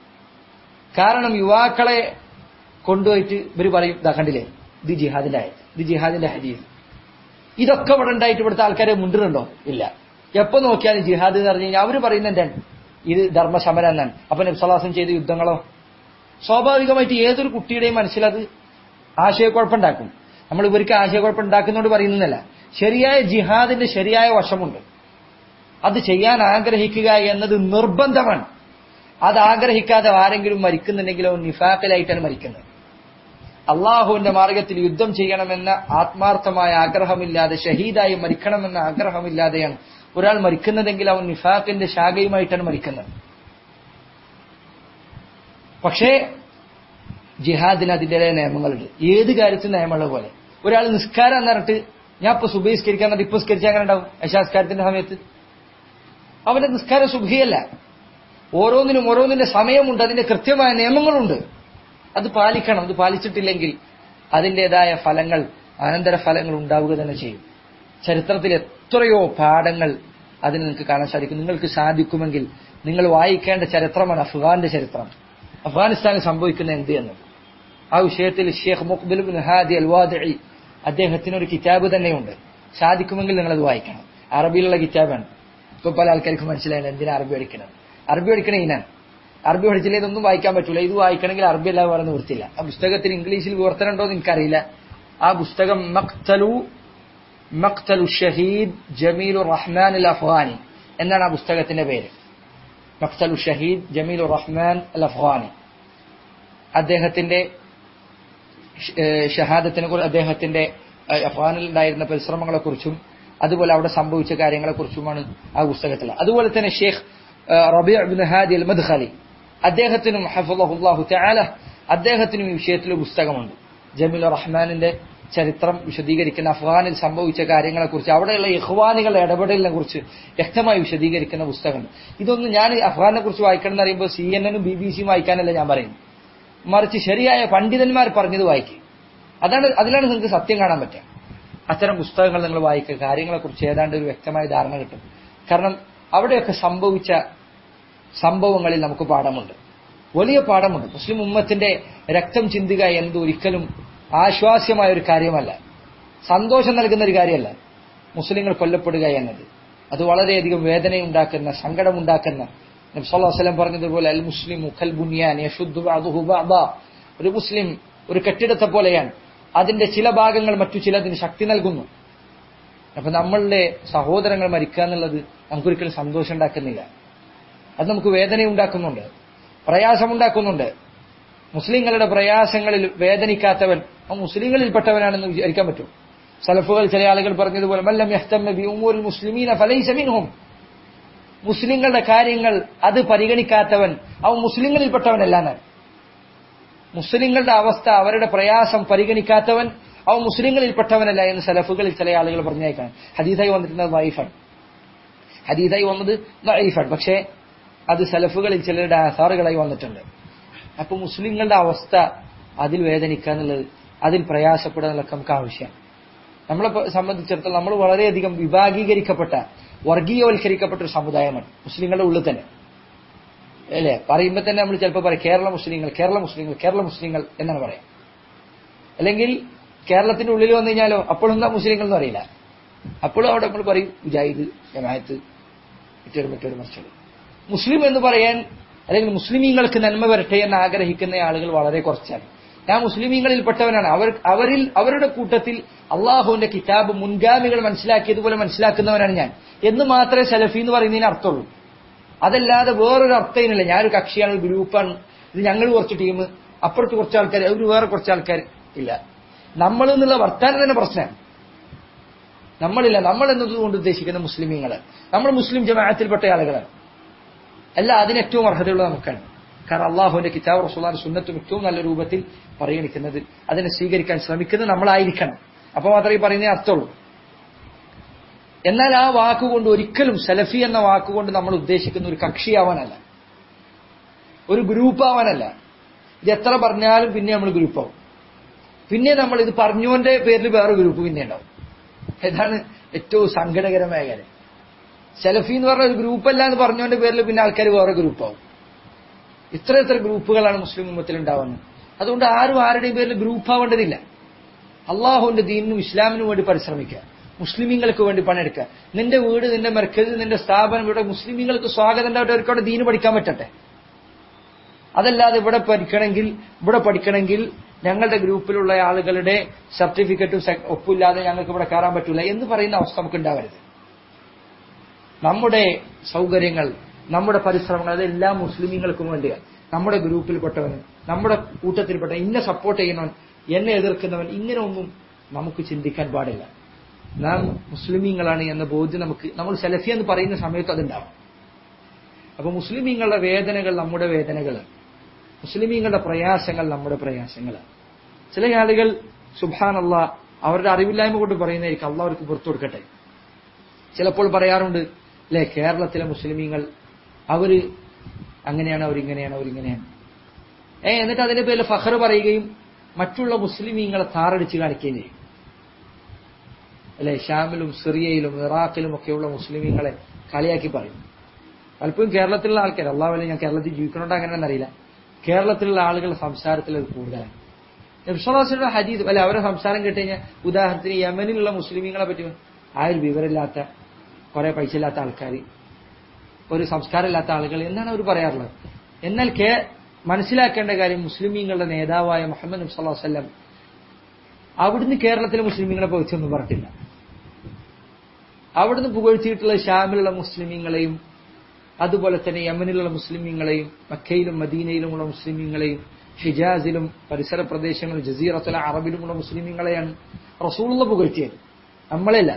കാരണം യുവാക്കളെ കൊണ്ടുപോയിട്ട് ഇവര് പറയും, ഇതാ കണ്ടില്ലേ ഇത് ജിഹാദിന്റെ ആയത്, ഇത് ജിഹാദിന്റെ ഹദീസ്, ഇതൊക്കെ ഇവിടെ ഉണ്ടായിട്ട് ഇവിടുത്തെ ആൾക്കാരെ മുണ്ടുന്നുണ്ടോ? ഇല്ല. എപ്പോ നോക്കിയാലും ജിഹാദ് എന്ന് പറഞ്ഞു കഴിഞ്ഞാൽ അവര് പറയുന്നത് എന്താണ്, ഇത് ധർമ്മസമരം എന്നാണ്. അപ്പൊ നബി സല്ലല്ലാഹു അലൈഹി വസല്ലം ചെയ്ത യുദ്ധങ്ങളോ? സ്വാഭാവികമായിട്ട് ഏതൊരു കുട്ടിയുടെയും മനസ്സിലത് ആശയക്കുഴപ്പമുണ്ടാക്കും. നമ്മൾ ഇവർക്ക് ആശയക്കുഴപ്പം ഉണ്ടാക്കുന്നതുകൊണ്ട് പറയുന്നതല്ല, ശരിയായ ജിഹാദിന്റെ ശരിയായ വശമുണ്ട്. അത് ചെയ്യാൻ ആഗ്രഹിക്കുക എന്നത് നിർബന്ധമാണ്. അത് ആഗ്രഹിക്കാതെ ആരെങ്കിലും മരിക്കുന്നുണ്ടെങ്കിൽ അവൻ നിഫാഖിലായിട്ടാണ് മരിക്കുന്നത്. അള്ളാഹുവിന്റെ മാർഗത്തിൽ യുദ്ധം ചെയ്യണമെന്ന ആത്മാർത്ഥമായ ആഗ്രഹമില്ലാതെ ഷഹീദായി മരിക്കണമെന്ന ആഗ്രഹമില്ലാതെയാണ് ഒരാൾ മരിക്കുന്നതെങ്കിൽ അവൻ നിഫാഖിന്റെ ശാഖയുമായിട്ടാണ് മരിക്കുന്നത്. പക്ഷേ ജിഹാദിന് അതിൻ്റെതായ നിയമങ്ങളുണ്ട്. ഏത് കാര്യത്തിൽ നിയമമുള്ള പോലെ ഒരാൾ നിസ്കാരം എന്ന് പറഞ്ഞിട്ട് ഞാൻ ഇപ്പൊ സുബഹിസ്കരിക്കാൻ പറഞ്ഞിട്ട് ഇപ്പൊ സ്കരിച്ചാൽ അങ്ങനെ ഉണ്ടാവും? അശാസ്കാരത്തിന്റെ സമയത്ത് അവന്റെ നിസ്കാരം സുബഹിയല്ല. ഓരോന്നിനും ഓരോന്നിന്റെ സമയമുണ്ട്, അതിന്റെ കൃത്യമായ നിയമങ്ങളുണ്ട്. അത് പാലിക്കണം. അത് പാലിച്ചിട്ടില്ലെങ്കിൽ അതിൻ്റെതായ ഫലങ്ങൾ, അനന്തര ഫലങ്ങൾ ഉണ്ടാവുക തന്നെ ചെയ്യും. ചരിത്രത്തിൽ എത്രയോ പാഠങ്ങൾ അതിന് നിങ്ങൾക്ക് കാണാൻ സാധിക്കും. നിങ്ങൾക്ക് സാധിക്കുമെങ്കിൽ നിങ്ങൾ വായിക്കേണ്ട ചരിത്രമാണ് അഫ്ഗാന്റെ ചരിത്രം. അഫ്ഗാനിസ്ഥാനിൽ സംഭവിക്കുന്ന എന്ത് എന്നത്. ആ വിഷയത്തിൽ Sheikh Muqbil bin Hadi al Wadii അദ്ദേഹത്തിന് ഒരു കിതാബ് തന്നെയുണ്ട്. സാധിക്കുമെങ്കിൽ നിങ്ങളത് വായിക്കണം. അറബിയിലുള്ള കിതാബാണ്. ഇപ്പൊ പല ആൾക്കാർക്ക് മനസ്സിലായില്ല എന്തിനാ അറബി പഠിക്കണം. അറബി പഠിക്കണ ഇനാണ്. അറബി പഠിച്ചില്ല ഇതൊന്നും വായിക്കാൻ പറ്റൂല. ഇത് വായിക്കണമെങ്കിൽ അറബി അല്ലാതെ വേറെ നിവൃത്തിയില്ല. ആ പുസ്തകത്തിന് ഇംഗ്ലീഷിൽ വിവർത്തനം ഉണ്ടോ എന്ന് എനിക്കറിയില്ല. ആ പുസ്തകം മഖ്തലു മഖ്തലു ഷഹീദ് ജമീലുർ റഹ്മാൻ അൽ അഫ്ഗാനി എന്നാണ് ആ പുസ്തകത്തിന്റെ പേര്. മഖ്തലു ഷഹീദ് ജമീലുർ റഹ്മാൻ അൽ അഫ്ഗാനി. അദ്ദേഹത്തിന്റെ ഷഹാദത്തിനെ കുറിച്ച്, അദ്ദേഹത്തിന്റെ അഫ്ഗാനിൽ ഉണ്ടായിരുന്ന പരിശ്രമങ്ങളെക്കുറിച്ചും അതുപോലെ അവിടെ സംഭവിച്ച കാര്യങ്ങളെക്കുറിച്ചുമാണ് ആ പുസ്തകത്തിൽ. അതുപോലെ തന്നെ Sheikh Rabee bin Hadi al Madkhali അദ്ദേഹത്തിനും ഹഫളഹുല്ലാഹു തആല അദ്ദേഹത്തിനും ഈ വിഷയത്തിൽ പുസ്തകമുണ്ട്. ജമീലുർ റഹ്മാനിന്റെ ചരിത്രം വിശദീകരിക്കുന്ന അഫ്ഗാനിൽ സംഭവിച്ച കാര്യങ്ങളെക്കുറിച്ച്, അവിടെയുള്ള ഇഖ്വാനികളുടെ ഇടപെടലിനെ കുറിച്ച് വ്യക്തമായി വിശദീകരിക്കുന്ന പുസ്തകമുണ്ട്. ഇതൊന്നും ഞാൻ അഫ്ഗാനെ കുറിച്ച് വായിക്കണം എന്ന് പറയുമ്പോൾ സി എൻ എനും ബി ബി സിയും വായിക്കാനല്ല ഞാൻ പറയുന്നു. മറിച്ച് ശരിയായ പണ്ഡിതന്മാർ പറഞ്ഞത് വായിക്കുക. അതാണ് അതിലാണ് നിങ്ങൾക്ക് സത്യം കാണാൻ പറ്റുക. അത്തരം പുസ്തകങ്ങൾ നിങ്ങൾ വായിക്കുക. കാര്യങ്ങളെക്കുറിച്ച് ഏതാണ്ട് ഒരു വ്യക്തമായ ധാരണ കിട്ടും. കാരണം അവിടെയൊക്കെ സംഭവിച്ച സംഭവങ്ങളിൽ നമുക്ക് പാഠമുണ്ട്, വലിയ പാഠമുണ്ട്. മുസ്ലിം ഉമ്മത്തിന്റെ രക്തം ചിന്തുക എന്നത് ഒരിക്കലും ആശ്വാസ്യമായ ഒരു കാര്യമല്ല, സന്തോഷം നൽകുന്ന ഒരു കാര്യമല്ല. മുസ്ലിങ്ങൾ കൊല്ലപ്പെടുക എന്നത് അത് വളരെയധികം വേദനയുണ്ടാക്കുന്ന, സങ്കടമുണ്ടാക്കുന്ന, നബി സല്ലല്ലാഹു അലൈഹി വസല്ലം പറഞ്ഞതുപോലെ അൽ മുസ്ലിമു കൽ ബുനിയാൻ യശുദ്ദു ബഅദുഹു ബഅദാ. ഒരു മുസ്ലിം ഒരു കെട്ടിടത്തെ പോലെയാണ്, അതിന്റെ ചില ഭാഗങ്ങൾ മറ്റു ചിലതിന് ശക്തി നൽകുന്നു. അപ്പൊ നമ്മളുടെ സഹോദരങ്ങൾ മരിക്കുക എന്നുള്ളത് നമുക്കൊരിക്കലും സന്തോഷം ഉണ്ടാക്കുന്നില്ല. അത് നമുക്ക് വേദനയുണ്ടാക്കുന്നുണ്ട്, പ്രയാസമുണ്ടാക്കുന്നുണ്ട്. മുസ്ലിങ്ങളുടെ പ്രയാസങ്ങളിൽ വേദനിക്കാത്തവൻ ആ മുസ്ലിങ്ങളിൽപ്പെട്ടവനാണെന്ന് വിചാരിക്കാൻ പറ്റും. സലഫുകൾ ചില ആളുകൾ പറഞ്ഞതുപോലെ മല്ലം യഹ്തമ്മ ബി ഉമൂരിൽ മുസ്ലിമീന ഫലൈസ മിൻഹും. മുസ്ലിങ്ങളുടെ കാര്യങ്ങൾ അത് പരിഗണിക്കാത്തവൻ അവൻ മുസ്ലിങ്ങളിൽപ്പെട്ടവനല്ലാന്ന്. മുസ്ലിങ്ങളുടെ അവസ്ഥ, അവരുടെ പ്രയാസം പരിഗണിക്കാത്തവൻ അവൻ മുസ്ലിങ്ങളിൽപ്പെട്ടവനല്ല എന്ന് സലഫുകളിൽ ചില ആളുകൾ പറഞ്ഞേക്കാണ്. ഹദീസായി വന്നിട്ടുള്ളത് ദഈഫാണ്. ഹദീസായി വന്നത് ദഈഫാണ്. പക്ഷേ അത് സലഫുകളിൽ ചിലരുടെ ആസാറുകളായി വന്നിട്ടുണ്ട്. അപ്പൊ മുസ്ലിങ്ങളുടെ അവസ്ഥ അതിൽ വേദനിക്കുക എന്നുള്ളത്, അതിൽ പ്രയാസപ്പെടുക എന്നുള്ളത് നമുക്ക് ആവശ്യമാണ്. നമ്മളെ സംബന്ധിച്ചിടത്തോളം നമ്മൾ വളരെയധികം വിഭാഗീകരിക്കപ്പെട്ട, വർഗീയവൽക്കരിക്കപ്പെട്ട ഒരു സമുദായമാണ് മുസ്ലിങ്ങളുടെ ഉള്ളിൽ തന്നെ, അല്ലേ? പറയുമ്പോൾ തന്നെ നമ്മൾ ചിലപ്പോൾ പറയും കേരള മുസ്ലിങ്ങൾ, കേരള മുസ്ലിങ്ങൾ, കേരള മുസ്ലിങ്ങൾ എന്നാണ് പറയാം. അല്ലെങ്കിൽ കേരളത്തിന്റെ ഉള്ളിൽ വന്നു കഴിഞ്ഞാലോ അപ്പോഴും എന്താ മുസ്ലിങ്ങൾ എന്ന് അറിയില്ല. അപ്പോഴും അവിടെ നമ്മൾ പറയും മുജാഹിദ്, ജമാഅത്ത്, മറ്റൊരു മറ്റൊരു മറിച്ചത്. മുസ്ലിം എന്ന് പറയാൻ അല്ലെങ്കിൽ മുസ്ലിമീങ്ങൾക്ക് നന്മ വരട്ടെ എന്ന് ആഗ്രഹിക്കുന്ന ആളുകൾ വളരെ കുറച്ചാണ്. ഞാൻ മുസ്ലിമീങ്ങളിൽപ്പെട്ടവനാണ്. അവർ അവരിൽ അവരുടെ കൂട്ടത്തിൽ അള്ളാഹുവിന്റെ കിതാബ് മുൻഗാമികൾ മനസ്സിലാക്കിയതുപോലെ മനസ്സിലാക്കുന്നവനാണ് ഞാൻ എന്ന് മാത്രമേ സലഫി എന്ന് പറയുന്നതിന് അർത്ഥമുള്ളൂ. അതല്ലാതെ വേറൊരു അർത്ഥമില്ല. ഞാനൊരു കക്ഷിയാണ്, ഒരു ഗ്രൂപ്പാണ്, ഇത് ഞങ്ങൾ കുറച്ച് ടീം, അപ്പുറത്ത് കുറച്ച് ആൾക്കാർ, അവർ വേറെ കുറച്ച് ആൾക്കാർ. ഇല്ല, നമ്മൾ എന്നുള്ള വർത്താനം തന്നെ പ്രശ്നമാണ്. നമ്മളില്ല, നമ്മൾ എന്നതുകൊണ്ട് ഉദ്ദേശിക്കുന്ന മുസ്ലിമീങ്ങൾ, നമ്മൾ മുസ്ലിം ജമാഅത്തിൽപ്പെട്ട ആളുകളാണ്. അല്ല, അതിന് ഏറ്റവും അർഹതയുള്ള നമുക്കാണ്. കാരണം അള്ളാഹുവിന്റെ കിതാബ് റസൂലുള്ളാഹിന്റെ സുന്നത്തും ഏറ്റവും നല്ല രൂപത്തിൽ പരിഗണിക്കുന്നത്, അതിനെ സ്വീകരിക്കാൻ ശ്രമിക്കുന്നത് നമ്മളായിരിക്കണം. അപ്പൊ മാത്രമേ ഈ പറയുന്ന അർത്ഥമുള്ളൂ. എന്നാൽ ആ വാക്കുകൊണ്ട് ഒരിക്കലും സലഫി എന്ന വാക്കുകൊണ്ട് നമ്മൾ ഉദ്ദേശിക്കുന്ന ഒരു കക്ഷിയാവാനല്ല, ഒരു ഗ്രൂപ്പാവാനല്ല. ഇത് എത്ര പറഞ്ഞാലും പിന്നെ നമ്മൾ ഗ്രൂപ്പാവും. പിന്നെ നമ്മൾ ഇത് പറഞ്ഞുകൊണ്ടേ പേരിൽ വേറെ ഗ്രൂപ്പ് പിന്നെ ഉണ്ടാവും. ഇതാണ് ഏറ്റവും സങ്കടകരമായ കാര്യം. സലഫി എന്ന് പറഞ്ഞ ഒരു ഗ്രൂപ്പല്ല എന്ന് പറഞ്ഞുകൊണ്ട് പേരിൽ പിന്നെ ആൾക്കാർ വേറെ ഗ്രൂപ്പാവും. ഇത്ര ഇത്ര ഗ്രൂപ്പുകളാണ് മുസ്ലിം ഉമ്മത്തിൽ ഉണ്ടാവുന്നത്. അതുകൊണ്ട് ആരും ആരുടെയും പേരിൽ ഗ്രൂപ്പാവേണ്ടതില്ല. അള്ളാഹുവിന്റെ ദീനിനും ഇസ്ലാമിനും വേണ്ടി പരിശ്രമിക്കുക, മുസ്ലിമീങ്ങൾക്ക് വേണ്ടി പണിയെടുക്കുക. നിന്റെ വീട്, നിന്റെ മർക്കസ്, നിന്റെ സ്ഥാപനം ഇവിടെ മുസ്ലിമീങ്ങൾക്ക് സ്വാഗതം ഉണ്ടാവട്ടെ, അവർക്ക് അവിടെ ദീന് പഠിക്കാൻ പറ്റട്ടെ. അതല്ലാതെ ഇവിടെ പഠിക്കണമെങ്കിൽ ഇവിടെ പഠിക്കണമെങ്കിൽ ഞങ്ങളുടെ ഗ്രൂപ്പിലുള്ള ആളുകളുടെ സർട്ടിഫിക്കറ്റും ഒപ്പില്ലാതെ ഞങ്ങൾക്ക് ഇവിടെ കയറാൻ പറ്റൂല എന്ന് പറയുന്ന അവസ്ഥ നമുക്ക് ഉണ്ടാവരുത്. നമ്മുടെ സൗകര്യങ്ങൾ, നമ്മുടെ പരിശ്രമങ്ങൾ അതെല്ലാം മുസ്ലിമീങ്ങൾക്കും വേണ്ടിയാണ്. നമ്മുടെ ഗ്രൂപ്പിൽപ്പെട്ടവൻ, നമ്മുടെ കൂട്ടത്തിൽപ്പെട്ട ഇന്ന സപ്പോർട്ട് ചെയ്യുന്നവൻ, എന്നെ എതിർക്കുന്നവൻ, ഇങ്ങനെ ഒന്നും നമുക്ക് ചിന്തിക്കാൻ പാടില്ല. നാം മുസ്ലിമീങ്ങളാണ് എന്ന ബോധ്യം നമുക്ക്, നമ്മൾ സലഫി എന്ന് പറയുന്ന സമയത്ത് അതുണ്ടാവും. അപ്പൊ മുസ്ലിമീങ്ങളുടെ വേദനകൾ നമ്മുടെ വേദനകളാണ്, മുസ്ലിമീങ്ങളുടെ പ്രയാസങ്ങൾ നമ്മുടെ പ്രയാസങ്ങളാണ്. ചില ആളുകൾ സുബ്ഹാനല്ലാഹ് അവരുടെ അറിവില്ലായ്മ കൊണ്ട് പറയുന്നതായിരിക്കും, അള്ളാഹ് അവർക്ക് പുറത്തു കൊടുക്കട്ടെ. ചിലപ്പോൾ പറയാറുണ്ട് അല്ലെ, കേരളത്തിലെ മുസ്ലിമീങ്ങൾ അവര് അങ്ങനെയാണ്, അവരിങ്ങനെയാണ്, അവരിങ്ങനെയാണ് ഏ എന്നിട്ട് അതിന്റെ പേരിൽ ഫഖർ പറയുകയും മറ്റുള്ള മുസ്ലിമീങ്ങളെ താറടിച്ച് കാണിക്കുകയും ചെയ്യും അല്ലെ. ഷാമിലും സിറിയയിലും ഇറാഖിലും ഒക്കെയുള്ള മുസ്ലിമീങ്ങളെ കളിയാക്കി പറയും. പലപ്പോഴും കേരളത്തിലുള്ള ആൾക്കാർ, അള്ളാഹു വല്ല ഞാൻ കേരളത്തിൽ ജീവിക്കണോണ്ട് അങ്ങനെയൊന്നും അറിയില്ല, കേരളത്തിലുള്ള ആളുകളുടെ സംസാരത്തിൽ അത് കൂടുതലാണ്. നബിസ്വല്ലല്ലാഹു ഹദീസ് അല്ലെ, അവരുടെ സംസാരം കേട്ട് കഴിഞ്ഞാൽ ഉദാഹരണത്തിന് യമനിലുള്ള മുസ്ലിമീങ്ങളെ പറ്റി ആ ഒരു വിവരമില്ലാത്ത, കുറെ പൈസ ഇല്ലാത്ത ആൾക്കാർ, ഒരു സംസ്കാരമില്ലാത്ത ആളുകൾ എന്നാണ് അവർ പറയാറുള്ളത്. എന്നാൽ കേ മനസ്സിലാക്കേണ്ട കാര്യം, മുസ്ലിമീങ്ങളുടെ നേതാവായ മുഹമ്മദ് നബി സല്ലല്ലാഹു അലൈഹി വസല്ലം അവിടുന്ന് കേരളത്തിലെ മുസ്ലിമീങ്ങളെ പുകഴ്ചൊന്നും പറഞ്ഞിട്ടില്ല. അവിടുന്ന് പുകഴ്ത്തിയിട്ടുള്ള ഷാമിലുള്ള മുസ്ലിമീങ്ങളെയും അതുപോലെ തന്നെ യമനിലുള്ള മുസ്ലിമീങ്ങളെയും മക്കയിലും മദീനയിലുമുള്ള മുസ്ലിമീങ്ങളെയും ഹിജാസിലും പരിസര പ്രദേശങ്ങളും ജസീറത്തുൽ അറബിലുമുള്ള മുസ്ലിമീങ്ങളെയാണ് റസൂലുള്ള പുകഴ്ത്തിയത്, നമ്മളല്ല.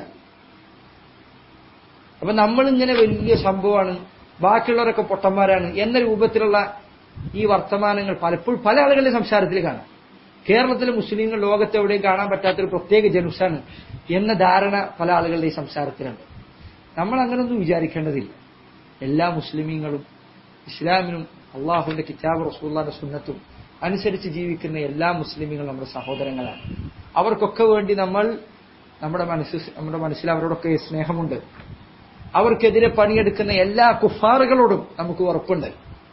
അപ്പൊ നമ്മളിങ്ങനെ വലിയ സംഭവമാണ്, ബാക്കിയുള്ളവരൊക്കെ പൊട്ടന്മാരാണ് എന്ന രൂപത്തിലുള്ള ഈ വർത്തമാനങ്ങൾ പലപ്പോഴും പല ആളുകളുടെ സംസാരത്തിൽ കാണാം. കേരളത്തിലെ മുസ്ലിങ്ങൾ ലോകത്തെവിടെയും കാണാൻ പറ്റാത്തൊരു പ്രത്യേക ജനുസാണ് എന്ന ധാരണ പല ആളുകളുടെ സംസാരത്തിലുണ്ട്. നമ്മൾ അങ്ങനൊന്നും വിചാരിക്കേണ്ടതില്ല. എല്ലാ മുസ്ലിമീങ്ങളും ഇസ്ലാമിനും അള്ളാഹുവിന്റെ കിതാബ് റസൂലുള്ളാഹിന്റെ സുന്നത്തും അനുസരിച്ച് ജീവിക്കുന്ന എല്ലാ മുസ്ലിമീങ്ങളും നമ്മുടെ സഹോദരങ്ങളാണ്. അവർക്കൊക്കെ വേണ്ടി നമ്മൾ നമ്മുടെ മനസ്സ് നമ്മുടെ മനസ്സിൽ അവരോടൊക്കെ സ്നേഹമുണ്ട്. അവർക്കെതിരെ പണിയെടുക്കുന്ന എല്ലാ കുഫാറുകളോടും നമുക്ക് ഉറപ്പുണ്ട്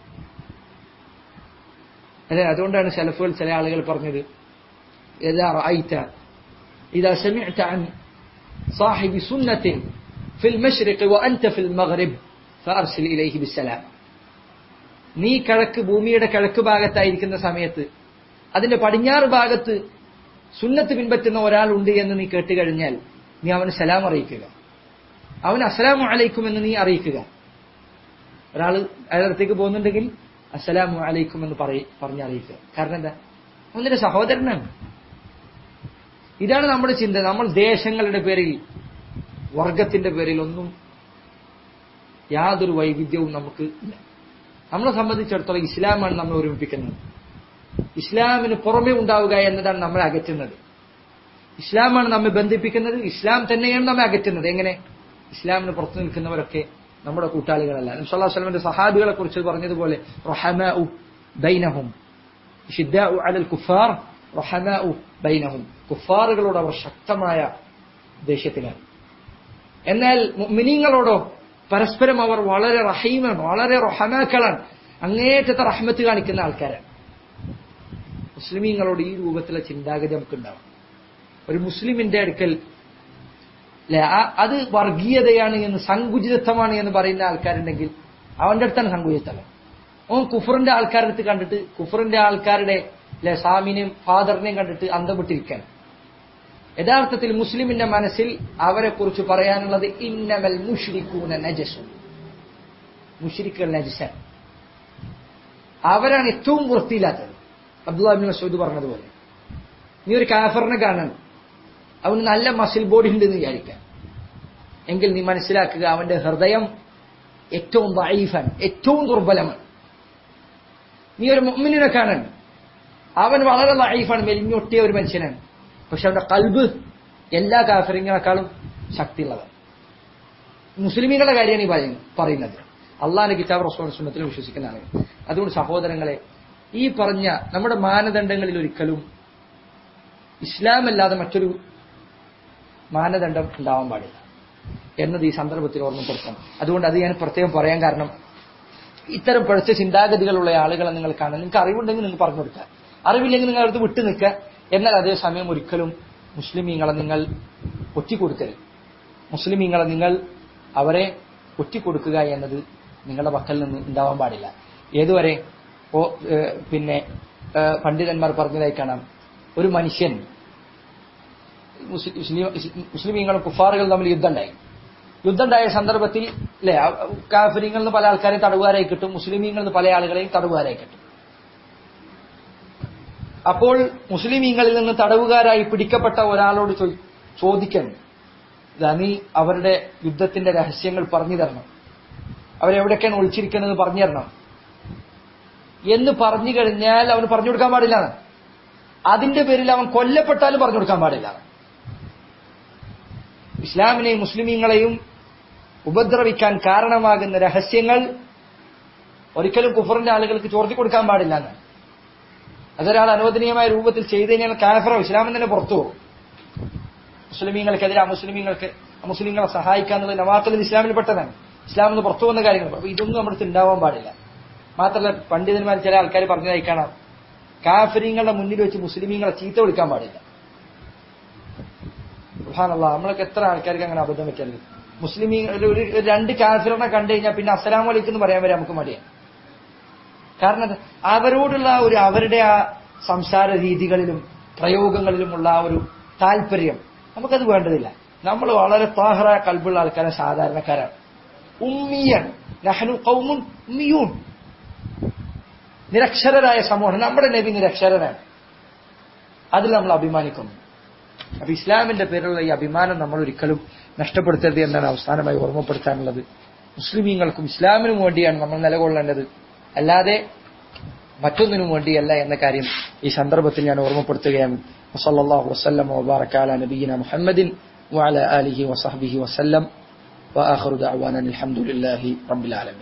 അല്ലെ. അതുകൊണ്ടാണ് സലഫുകൾ ചില ആളുകൾ പറഞ്ഞത്, ഇദാ റഅയ്ത ഇദാ സമിഅത അൻ സാഹിബി സുന്നത്തിൻ ഫിൽ മശ്രിഖ് വഅൻത ഫിൽ മഗ്രിബ് ഫഅർസിൽ ഇലൈഹി ബിസ്സലാം. നീ കിഴക്ക് ഭൂമിയുടെ കിഴക്ക് ഭാഗത്തായിരിക്കുന്ന സമയത്ത് അതിന്റെ പടിഞ്ഞാറ് ഭാഗത്ത് സുന്നത്ത് പിൻപറ്റുന്ന ഒരാളുണ്ട് എന്ന് നീ കേട്ട് കഴിഞ്ഞാൽ നീ അവന് സലാം അറിയിക്കുക, അവന് അസ്സലാമു അലൈക്കും എന്ന് നീ അറിയിക്കുക. ഒരാൾ അയാളടുത്തേക്ക് പോകുന്നുണ്ടെങ്കിൽ അസ്സലാമു അലൈക്കും എന്ന് പറഞ്ഞറിയിക്കുക. കാരണം എന്താ? അവന്റെ സഹോദരനാണ്. ഇതാണ് നമ്മുടെ ചിന്ത. നമ്മൾ ദേശങ്ങളുടെ പേരിൽ, വർഗത്തിന്റെ പേരിൽ ഒന്നും യാതൊരു വൈവിധ്യവും നമുക്ക് ഇല്ല. നമ്മളെ സംബന്ധിച്ചിടത്തോളം ഇസ്ലാമാണ് നമ്മൾ ഒരുമിപ്പിക്കുന്നത്. ഇസ്ലാമിന് പുറമെ ഉണ്ടാവുക എന്നതാണ് നമ്മളെ അകറ്റുന്നത്. ഇസ്ലാമാണ് നമ്മെ ബന്ധിപ്പിക്കുന്നത്, ഇസ്ലാം തന്നെയാണ് നമ്മെ അകറ്റുന്നത്. എങ്ങനെ? ഇസ്ലാമിന് പുറത്തു നിൽക്കുന്നവരൊക്കെ നമ്മുടെ കൂട്ടാളികളല്ല. നബി സല്ലല്ലാഹു അലൈഹി വസല്ലമയുടെ സഹാബികളെ കുറിച്ച് പറഞ്ഞതുപോലെ റഹമാഉ ബൈനഹും ശിദ്ദാഉ അലൽ കുഫാർ റഹമാഉ ബൈനഹും, കുഫാറുകളോട് അവർ ശക്തമായ ദേഷ്യത്തിലാണ്. എന്നാൽ മുഅ്മിനീങ്ങളോടോ പരസ്പരം അവർ വളരെ റഹീമാണ്, വളരെ റഹമാക്കളാണ്, അങ്ങേറ്റത്തെ റഹ്മത്ത് കാണിക്കുന്ന ആൾക്കാരാണ്. മുസ്ലിമീങ്ങളോട് ഈ രൂപത്തിലുള്ള ചിന്താഗതി നമുക്കുണ്ടാവും. ഒരു മുസ്ലിമിന്റെ അടുക്കൽ അല്ലെ അത് വർഗീയതയാണ് എന്ന്, സങ്കുചിതത്വമാണ് എന്ന് പറയുന്ന ആൾക്കാരുണ്ടെങ്കിൽ അവന്റെ അടുത്താണ് സങ്കുചിതത്വം. ഓൻ കുഫറിന്റെ ആൾക്കാരുടെ അടുത്ത് കണ്ടിട്ട് കുഫറിന്റെ ആൾക്കാരുടെ അല്ലെ സ്വാമിനെയും ഫാദറിനെയും കണ്ടിട്ട് അന്തം വിട്ടിരിക്കാൻ. യഥാർത്ഥത്തിൽ മുസ്ലിമിന്റെ മനസ്സിൽ അവരെ കുറിച്ച് പറയാനുള്ളത് ഇന്നമൽ മുശ്രികൂന നജസുൻ, മുശ്രിക്കുകൾ നജസാണ്, അവരാണ് ഏറ്റവും വൃത്തിയില്ലാത്തത്. അബ്ദുല്ലാഹ് ഇബ്നു മസ്ഊദ് പറഞ്ഞതുപോലെ, നീ ഒരു കാഫറിനെ കാണണം, അവന് നല്ല മസിൽ ബോഡി ഉണ്ടെന്ന് വിചാരിക്കാം, എങ്കിൽ നീ മനസ്സിലാക്കുക അവന്റെ ഹൃദയം ഏറ്റവും ദഈഫാണ്, ഏറ്റവും ദുർബലമാണ്. നീ ഒരു മുഅ്മിനിനെ കാണണം, അവൻ വളരെ ദഈഫാണ്, മെലിഞ്ഞൊട്ടിയ ഒരു മനുഷ്യനാണ്, പക്ഷെ അവന്റെ ഖൽബ് എല്ലാ കാഫിറുകളെക്കാളും ശക്തിയുള്ളതാണ്. മുസ്ലിമീങ്ങളുടെ കാര്യമാണ് ഈ പറയുന്നത്. അള്ളാഹുവിന്റെ കിതാബ് റസൂലുള്ളാഹിന്റെ സുന്നത്തിൽ വിശ്വസിക്കുന്ന ആളുകൾ. അതുകൊണ്ട് സഹോദരങ്ങളെ, ഈ പറഞ്ഞ നമ്മുടെ മാനദണ്ഡങ്ങളിൽ ഒരിക്കലും ഇസ്ലാം അല്ലാതെ മറ്റൊരു മാനദണ്ഡം ഉണ്ടാവാൻ പാടില്ല എന്നത് ഈ സന്ദർഭത്തിൽ ഓർമ്മപ്പെടുത്തണം. അതുകൊണ്ട് അത് ഞാൻ പ്രത്യേകം പറയാൻ കാരണം, ഇത്തരം പഴച്ച ചിന്താഗതികളുള്ള ആളുകളെ നിങ്ങൾ കാണാൻ, നിങ്ങൾക്ക് അറിവുണ്ടെങ്കിൽ നിങ്ങൾ പറഞ്ഞു കൊടുക്കുക, അറിവില്ലെങ്കിൽ നിങ്ങൾ അടുത്ത് വിട്ടു നിൽക്കുക. എന്നാൽ അതേസമയം ഒരിക്കലും മുസ്ലിമീങ്ങളെ നിങ്ങൾ ഒറ്റിക്കൊടുക്കരുത്. മുസ്ലിമീങ്ങളെ നിങ്ങൾ അവരെ ഒറ്റിക്കൊടുക്കുക എന്നത് നിങ്ങളുടെ പക്കൽ നിന്ന് ഉണ്ടാവാൻ പാടില്ല. ഏതുവരെ പിന്നെ പണ്ഡിതന്മാർ പറഞ്ഞതായി കാണാം, ഒരു മനുഷ്യൻ മുസ്ലിമീങ്ങളും കുഫാറുകൾ തമ്മിൽ യുദ്ധമുണ്ടായി. യുദ്ധമുണ്ടായ സന്ദർഭത്തിൽ അല്ലെ കാഫിരിങ്ങളിൽ നിന്ന് പല ആൾക്കാരെയും തടവുകാരായി കിട്ടും, മുസ്ലിമീങ്ങളിൽ നിന്ന് പല ആളുകളെയും തടവുകാരായി കിട്ടും. അപ്പോൾ മുസ്ലിമീങ്ങളിൽ നിന്ന് തടവുകാരായി പിടിക്കപ്പെട്ട ഒരാളോട് ചോദിക്കണം, നീ അവരുടെ യുദ്ധത്തിന്റെ രഹസ്യങ്ങൾ പറഞ്ഞു തരണം, അവരെവിടെയൊക്കെയാണ് ഒളിച്ചിരിക്കുന്നത് പറഞ്ഞു തരണം എന്ന് പറഞ്ഞു കഴിഞ്ഞാൽ അവന് പറഞ്ഞു കൊടുക്കാൻ പാടില്ല. അതിന്റെ പേരിൽ അവൻ കൊല്ലപ്പെട്ടാലും പറഞ്ഞു കൊടുക്കാൻ പാടില്ല. ഇസ്ലാമിനെയും മുസ്ലിമീങ്ങളെയും ഉപദ്രവിക്കാൻ കാരണമാകുന്ന രഹസ്യങ്ങൾ ഒരിക്കലും കുഫറിന്റെ ആളുകൾക്ക് ചോർത്തി കൊടുക്കാൻ പാടില്ല എന്ന്. അതൊരാൾ അനുവദനീയമായ രൂപത്തിൽ ചെയ്തു കഴിഞ്ഞാൽ കാഫിറോ ഇസ്ലാമിൽ തന്നെ പുറത്തു പോകും. മുസ്ലിമീങ്ങൾക്കെതിരെ അമുസ്ലിമീങ്ങൾക്ക് മുസ്ലിങ്ങളെ സഹായിക്കുക എന്നുള്ളത് നവാത്തുൽ ഇസ്ലാമിൽ പെട്ടതാണ്. ഇസ്ലാമിൽ നിന്ന് പുറത്തു വന്ന കാര്യങ്ങൾ. അപ്പൊ ഇതൊന്നും നമ്മുടെ അടുത്ത് ഉണ്ടാവാൻ പാടില്ല. മാത്രമല്ല പണ്ഡിതന്മാർ ചില ആൾക്കാർ പറഞ്ഞതായി കാണാം, കാഫിരീങ്ങളുടെ മുന്നിൽ വെച്ച് മുസ്ലിമീങ്ങളെ ചീത്ത വിളിക്കാൻ പാടില്ല. സുബ്ഹാനല്ലാഹ്, നമ്മളൊക്കെ എത്ര ആൾക്കാർക്ക് അങ്ങനെ അബദ്ധം പറ്റരുത്. മുസ്ലിമീ ഒരു രണ്ട് കാഫിറിനെ കണ്ടു കഴിഞ്ഞാൽ പിന്നെ അസ്സലാമു അലൈക്കും എന്ന് പറയാൻ വരെ നമുക്ക് മടിയാണ്. കാരണം അവരോടുള്ള ഒരു അവരുടെ ആ സംസാര രീതികളിലും പ്രയോഗങ്ങളിലുമുള്ള ആ ഒരു താല്പര്യം നമുക്കത് വേണ്ടതില്ല. നമ്മൾ വളരെ താഹറായ കൽബുള്ള ആൾക്കാരെ സാധാരണക്കാരാണ്. ഉമ്മിയൻ നഹ്നു ഖൗമുൻ ഉമ്മിയൂൻ, നിരക്ഷരരായ സമൂഹം. നമ്മുടെ നബി നിരക്ഷരനാണ്, അതിൽ നമ്മൾ അഭിമാനിക്കുന്നു. അപ്പൊ ഇസ്ലാമിന്റെ പേരിലുള്ള ഈ അഭിമാനം നമ്മൾ ഒരിക്കലും നഷ്ടപ്പെടുത്തരുത് എന്നാണ് അവസാനമായി ഓർമ്മപ്പെടുത്താനുള്ളത്. മുസ്ലിമീങ്ങൾക്കും ഇസ്ലാമിനും വേണ്ടിയാണ് നമ്മൾ നിലകൊള്ളേണ്ടത്, അല്ലാതെ മറ്റൊന്നിനും വേണ്ടിയല്ല എന്ന കാര്യം ഈ സന്ദർഭത്തിൽ ഞാൻ ഓർമ്മപ്പെടുത്തുകയാണ്. വസല്ലല്ലാഹു വസല്ലം വബാറക അലാ നബിയിന മുഹമ്മദിൻ വഅലാ ആലിഹി വസഹ്ബിഹി വസല്ലം വആഖിറു ദഅവാനാ അൽഹംദുലില്ലാഹി റബ്ബിൽ ആലമീൻ.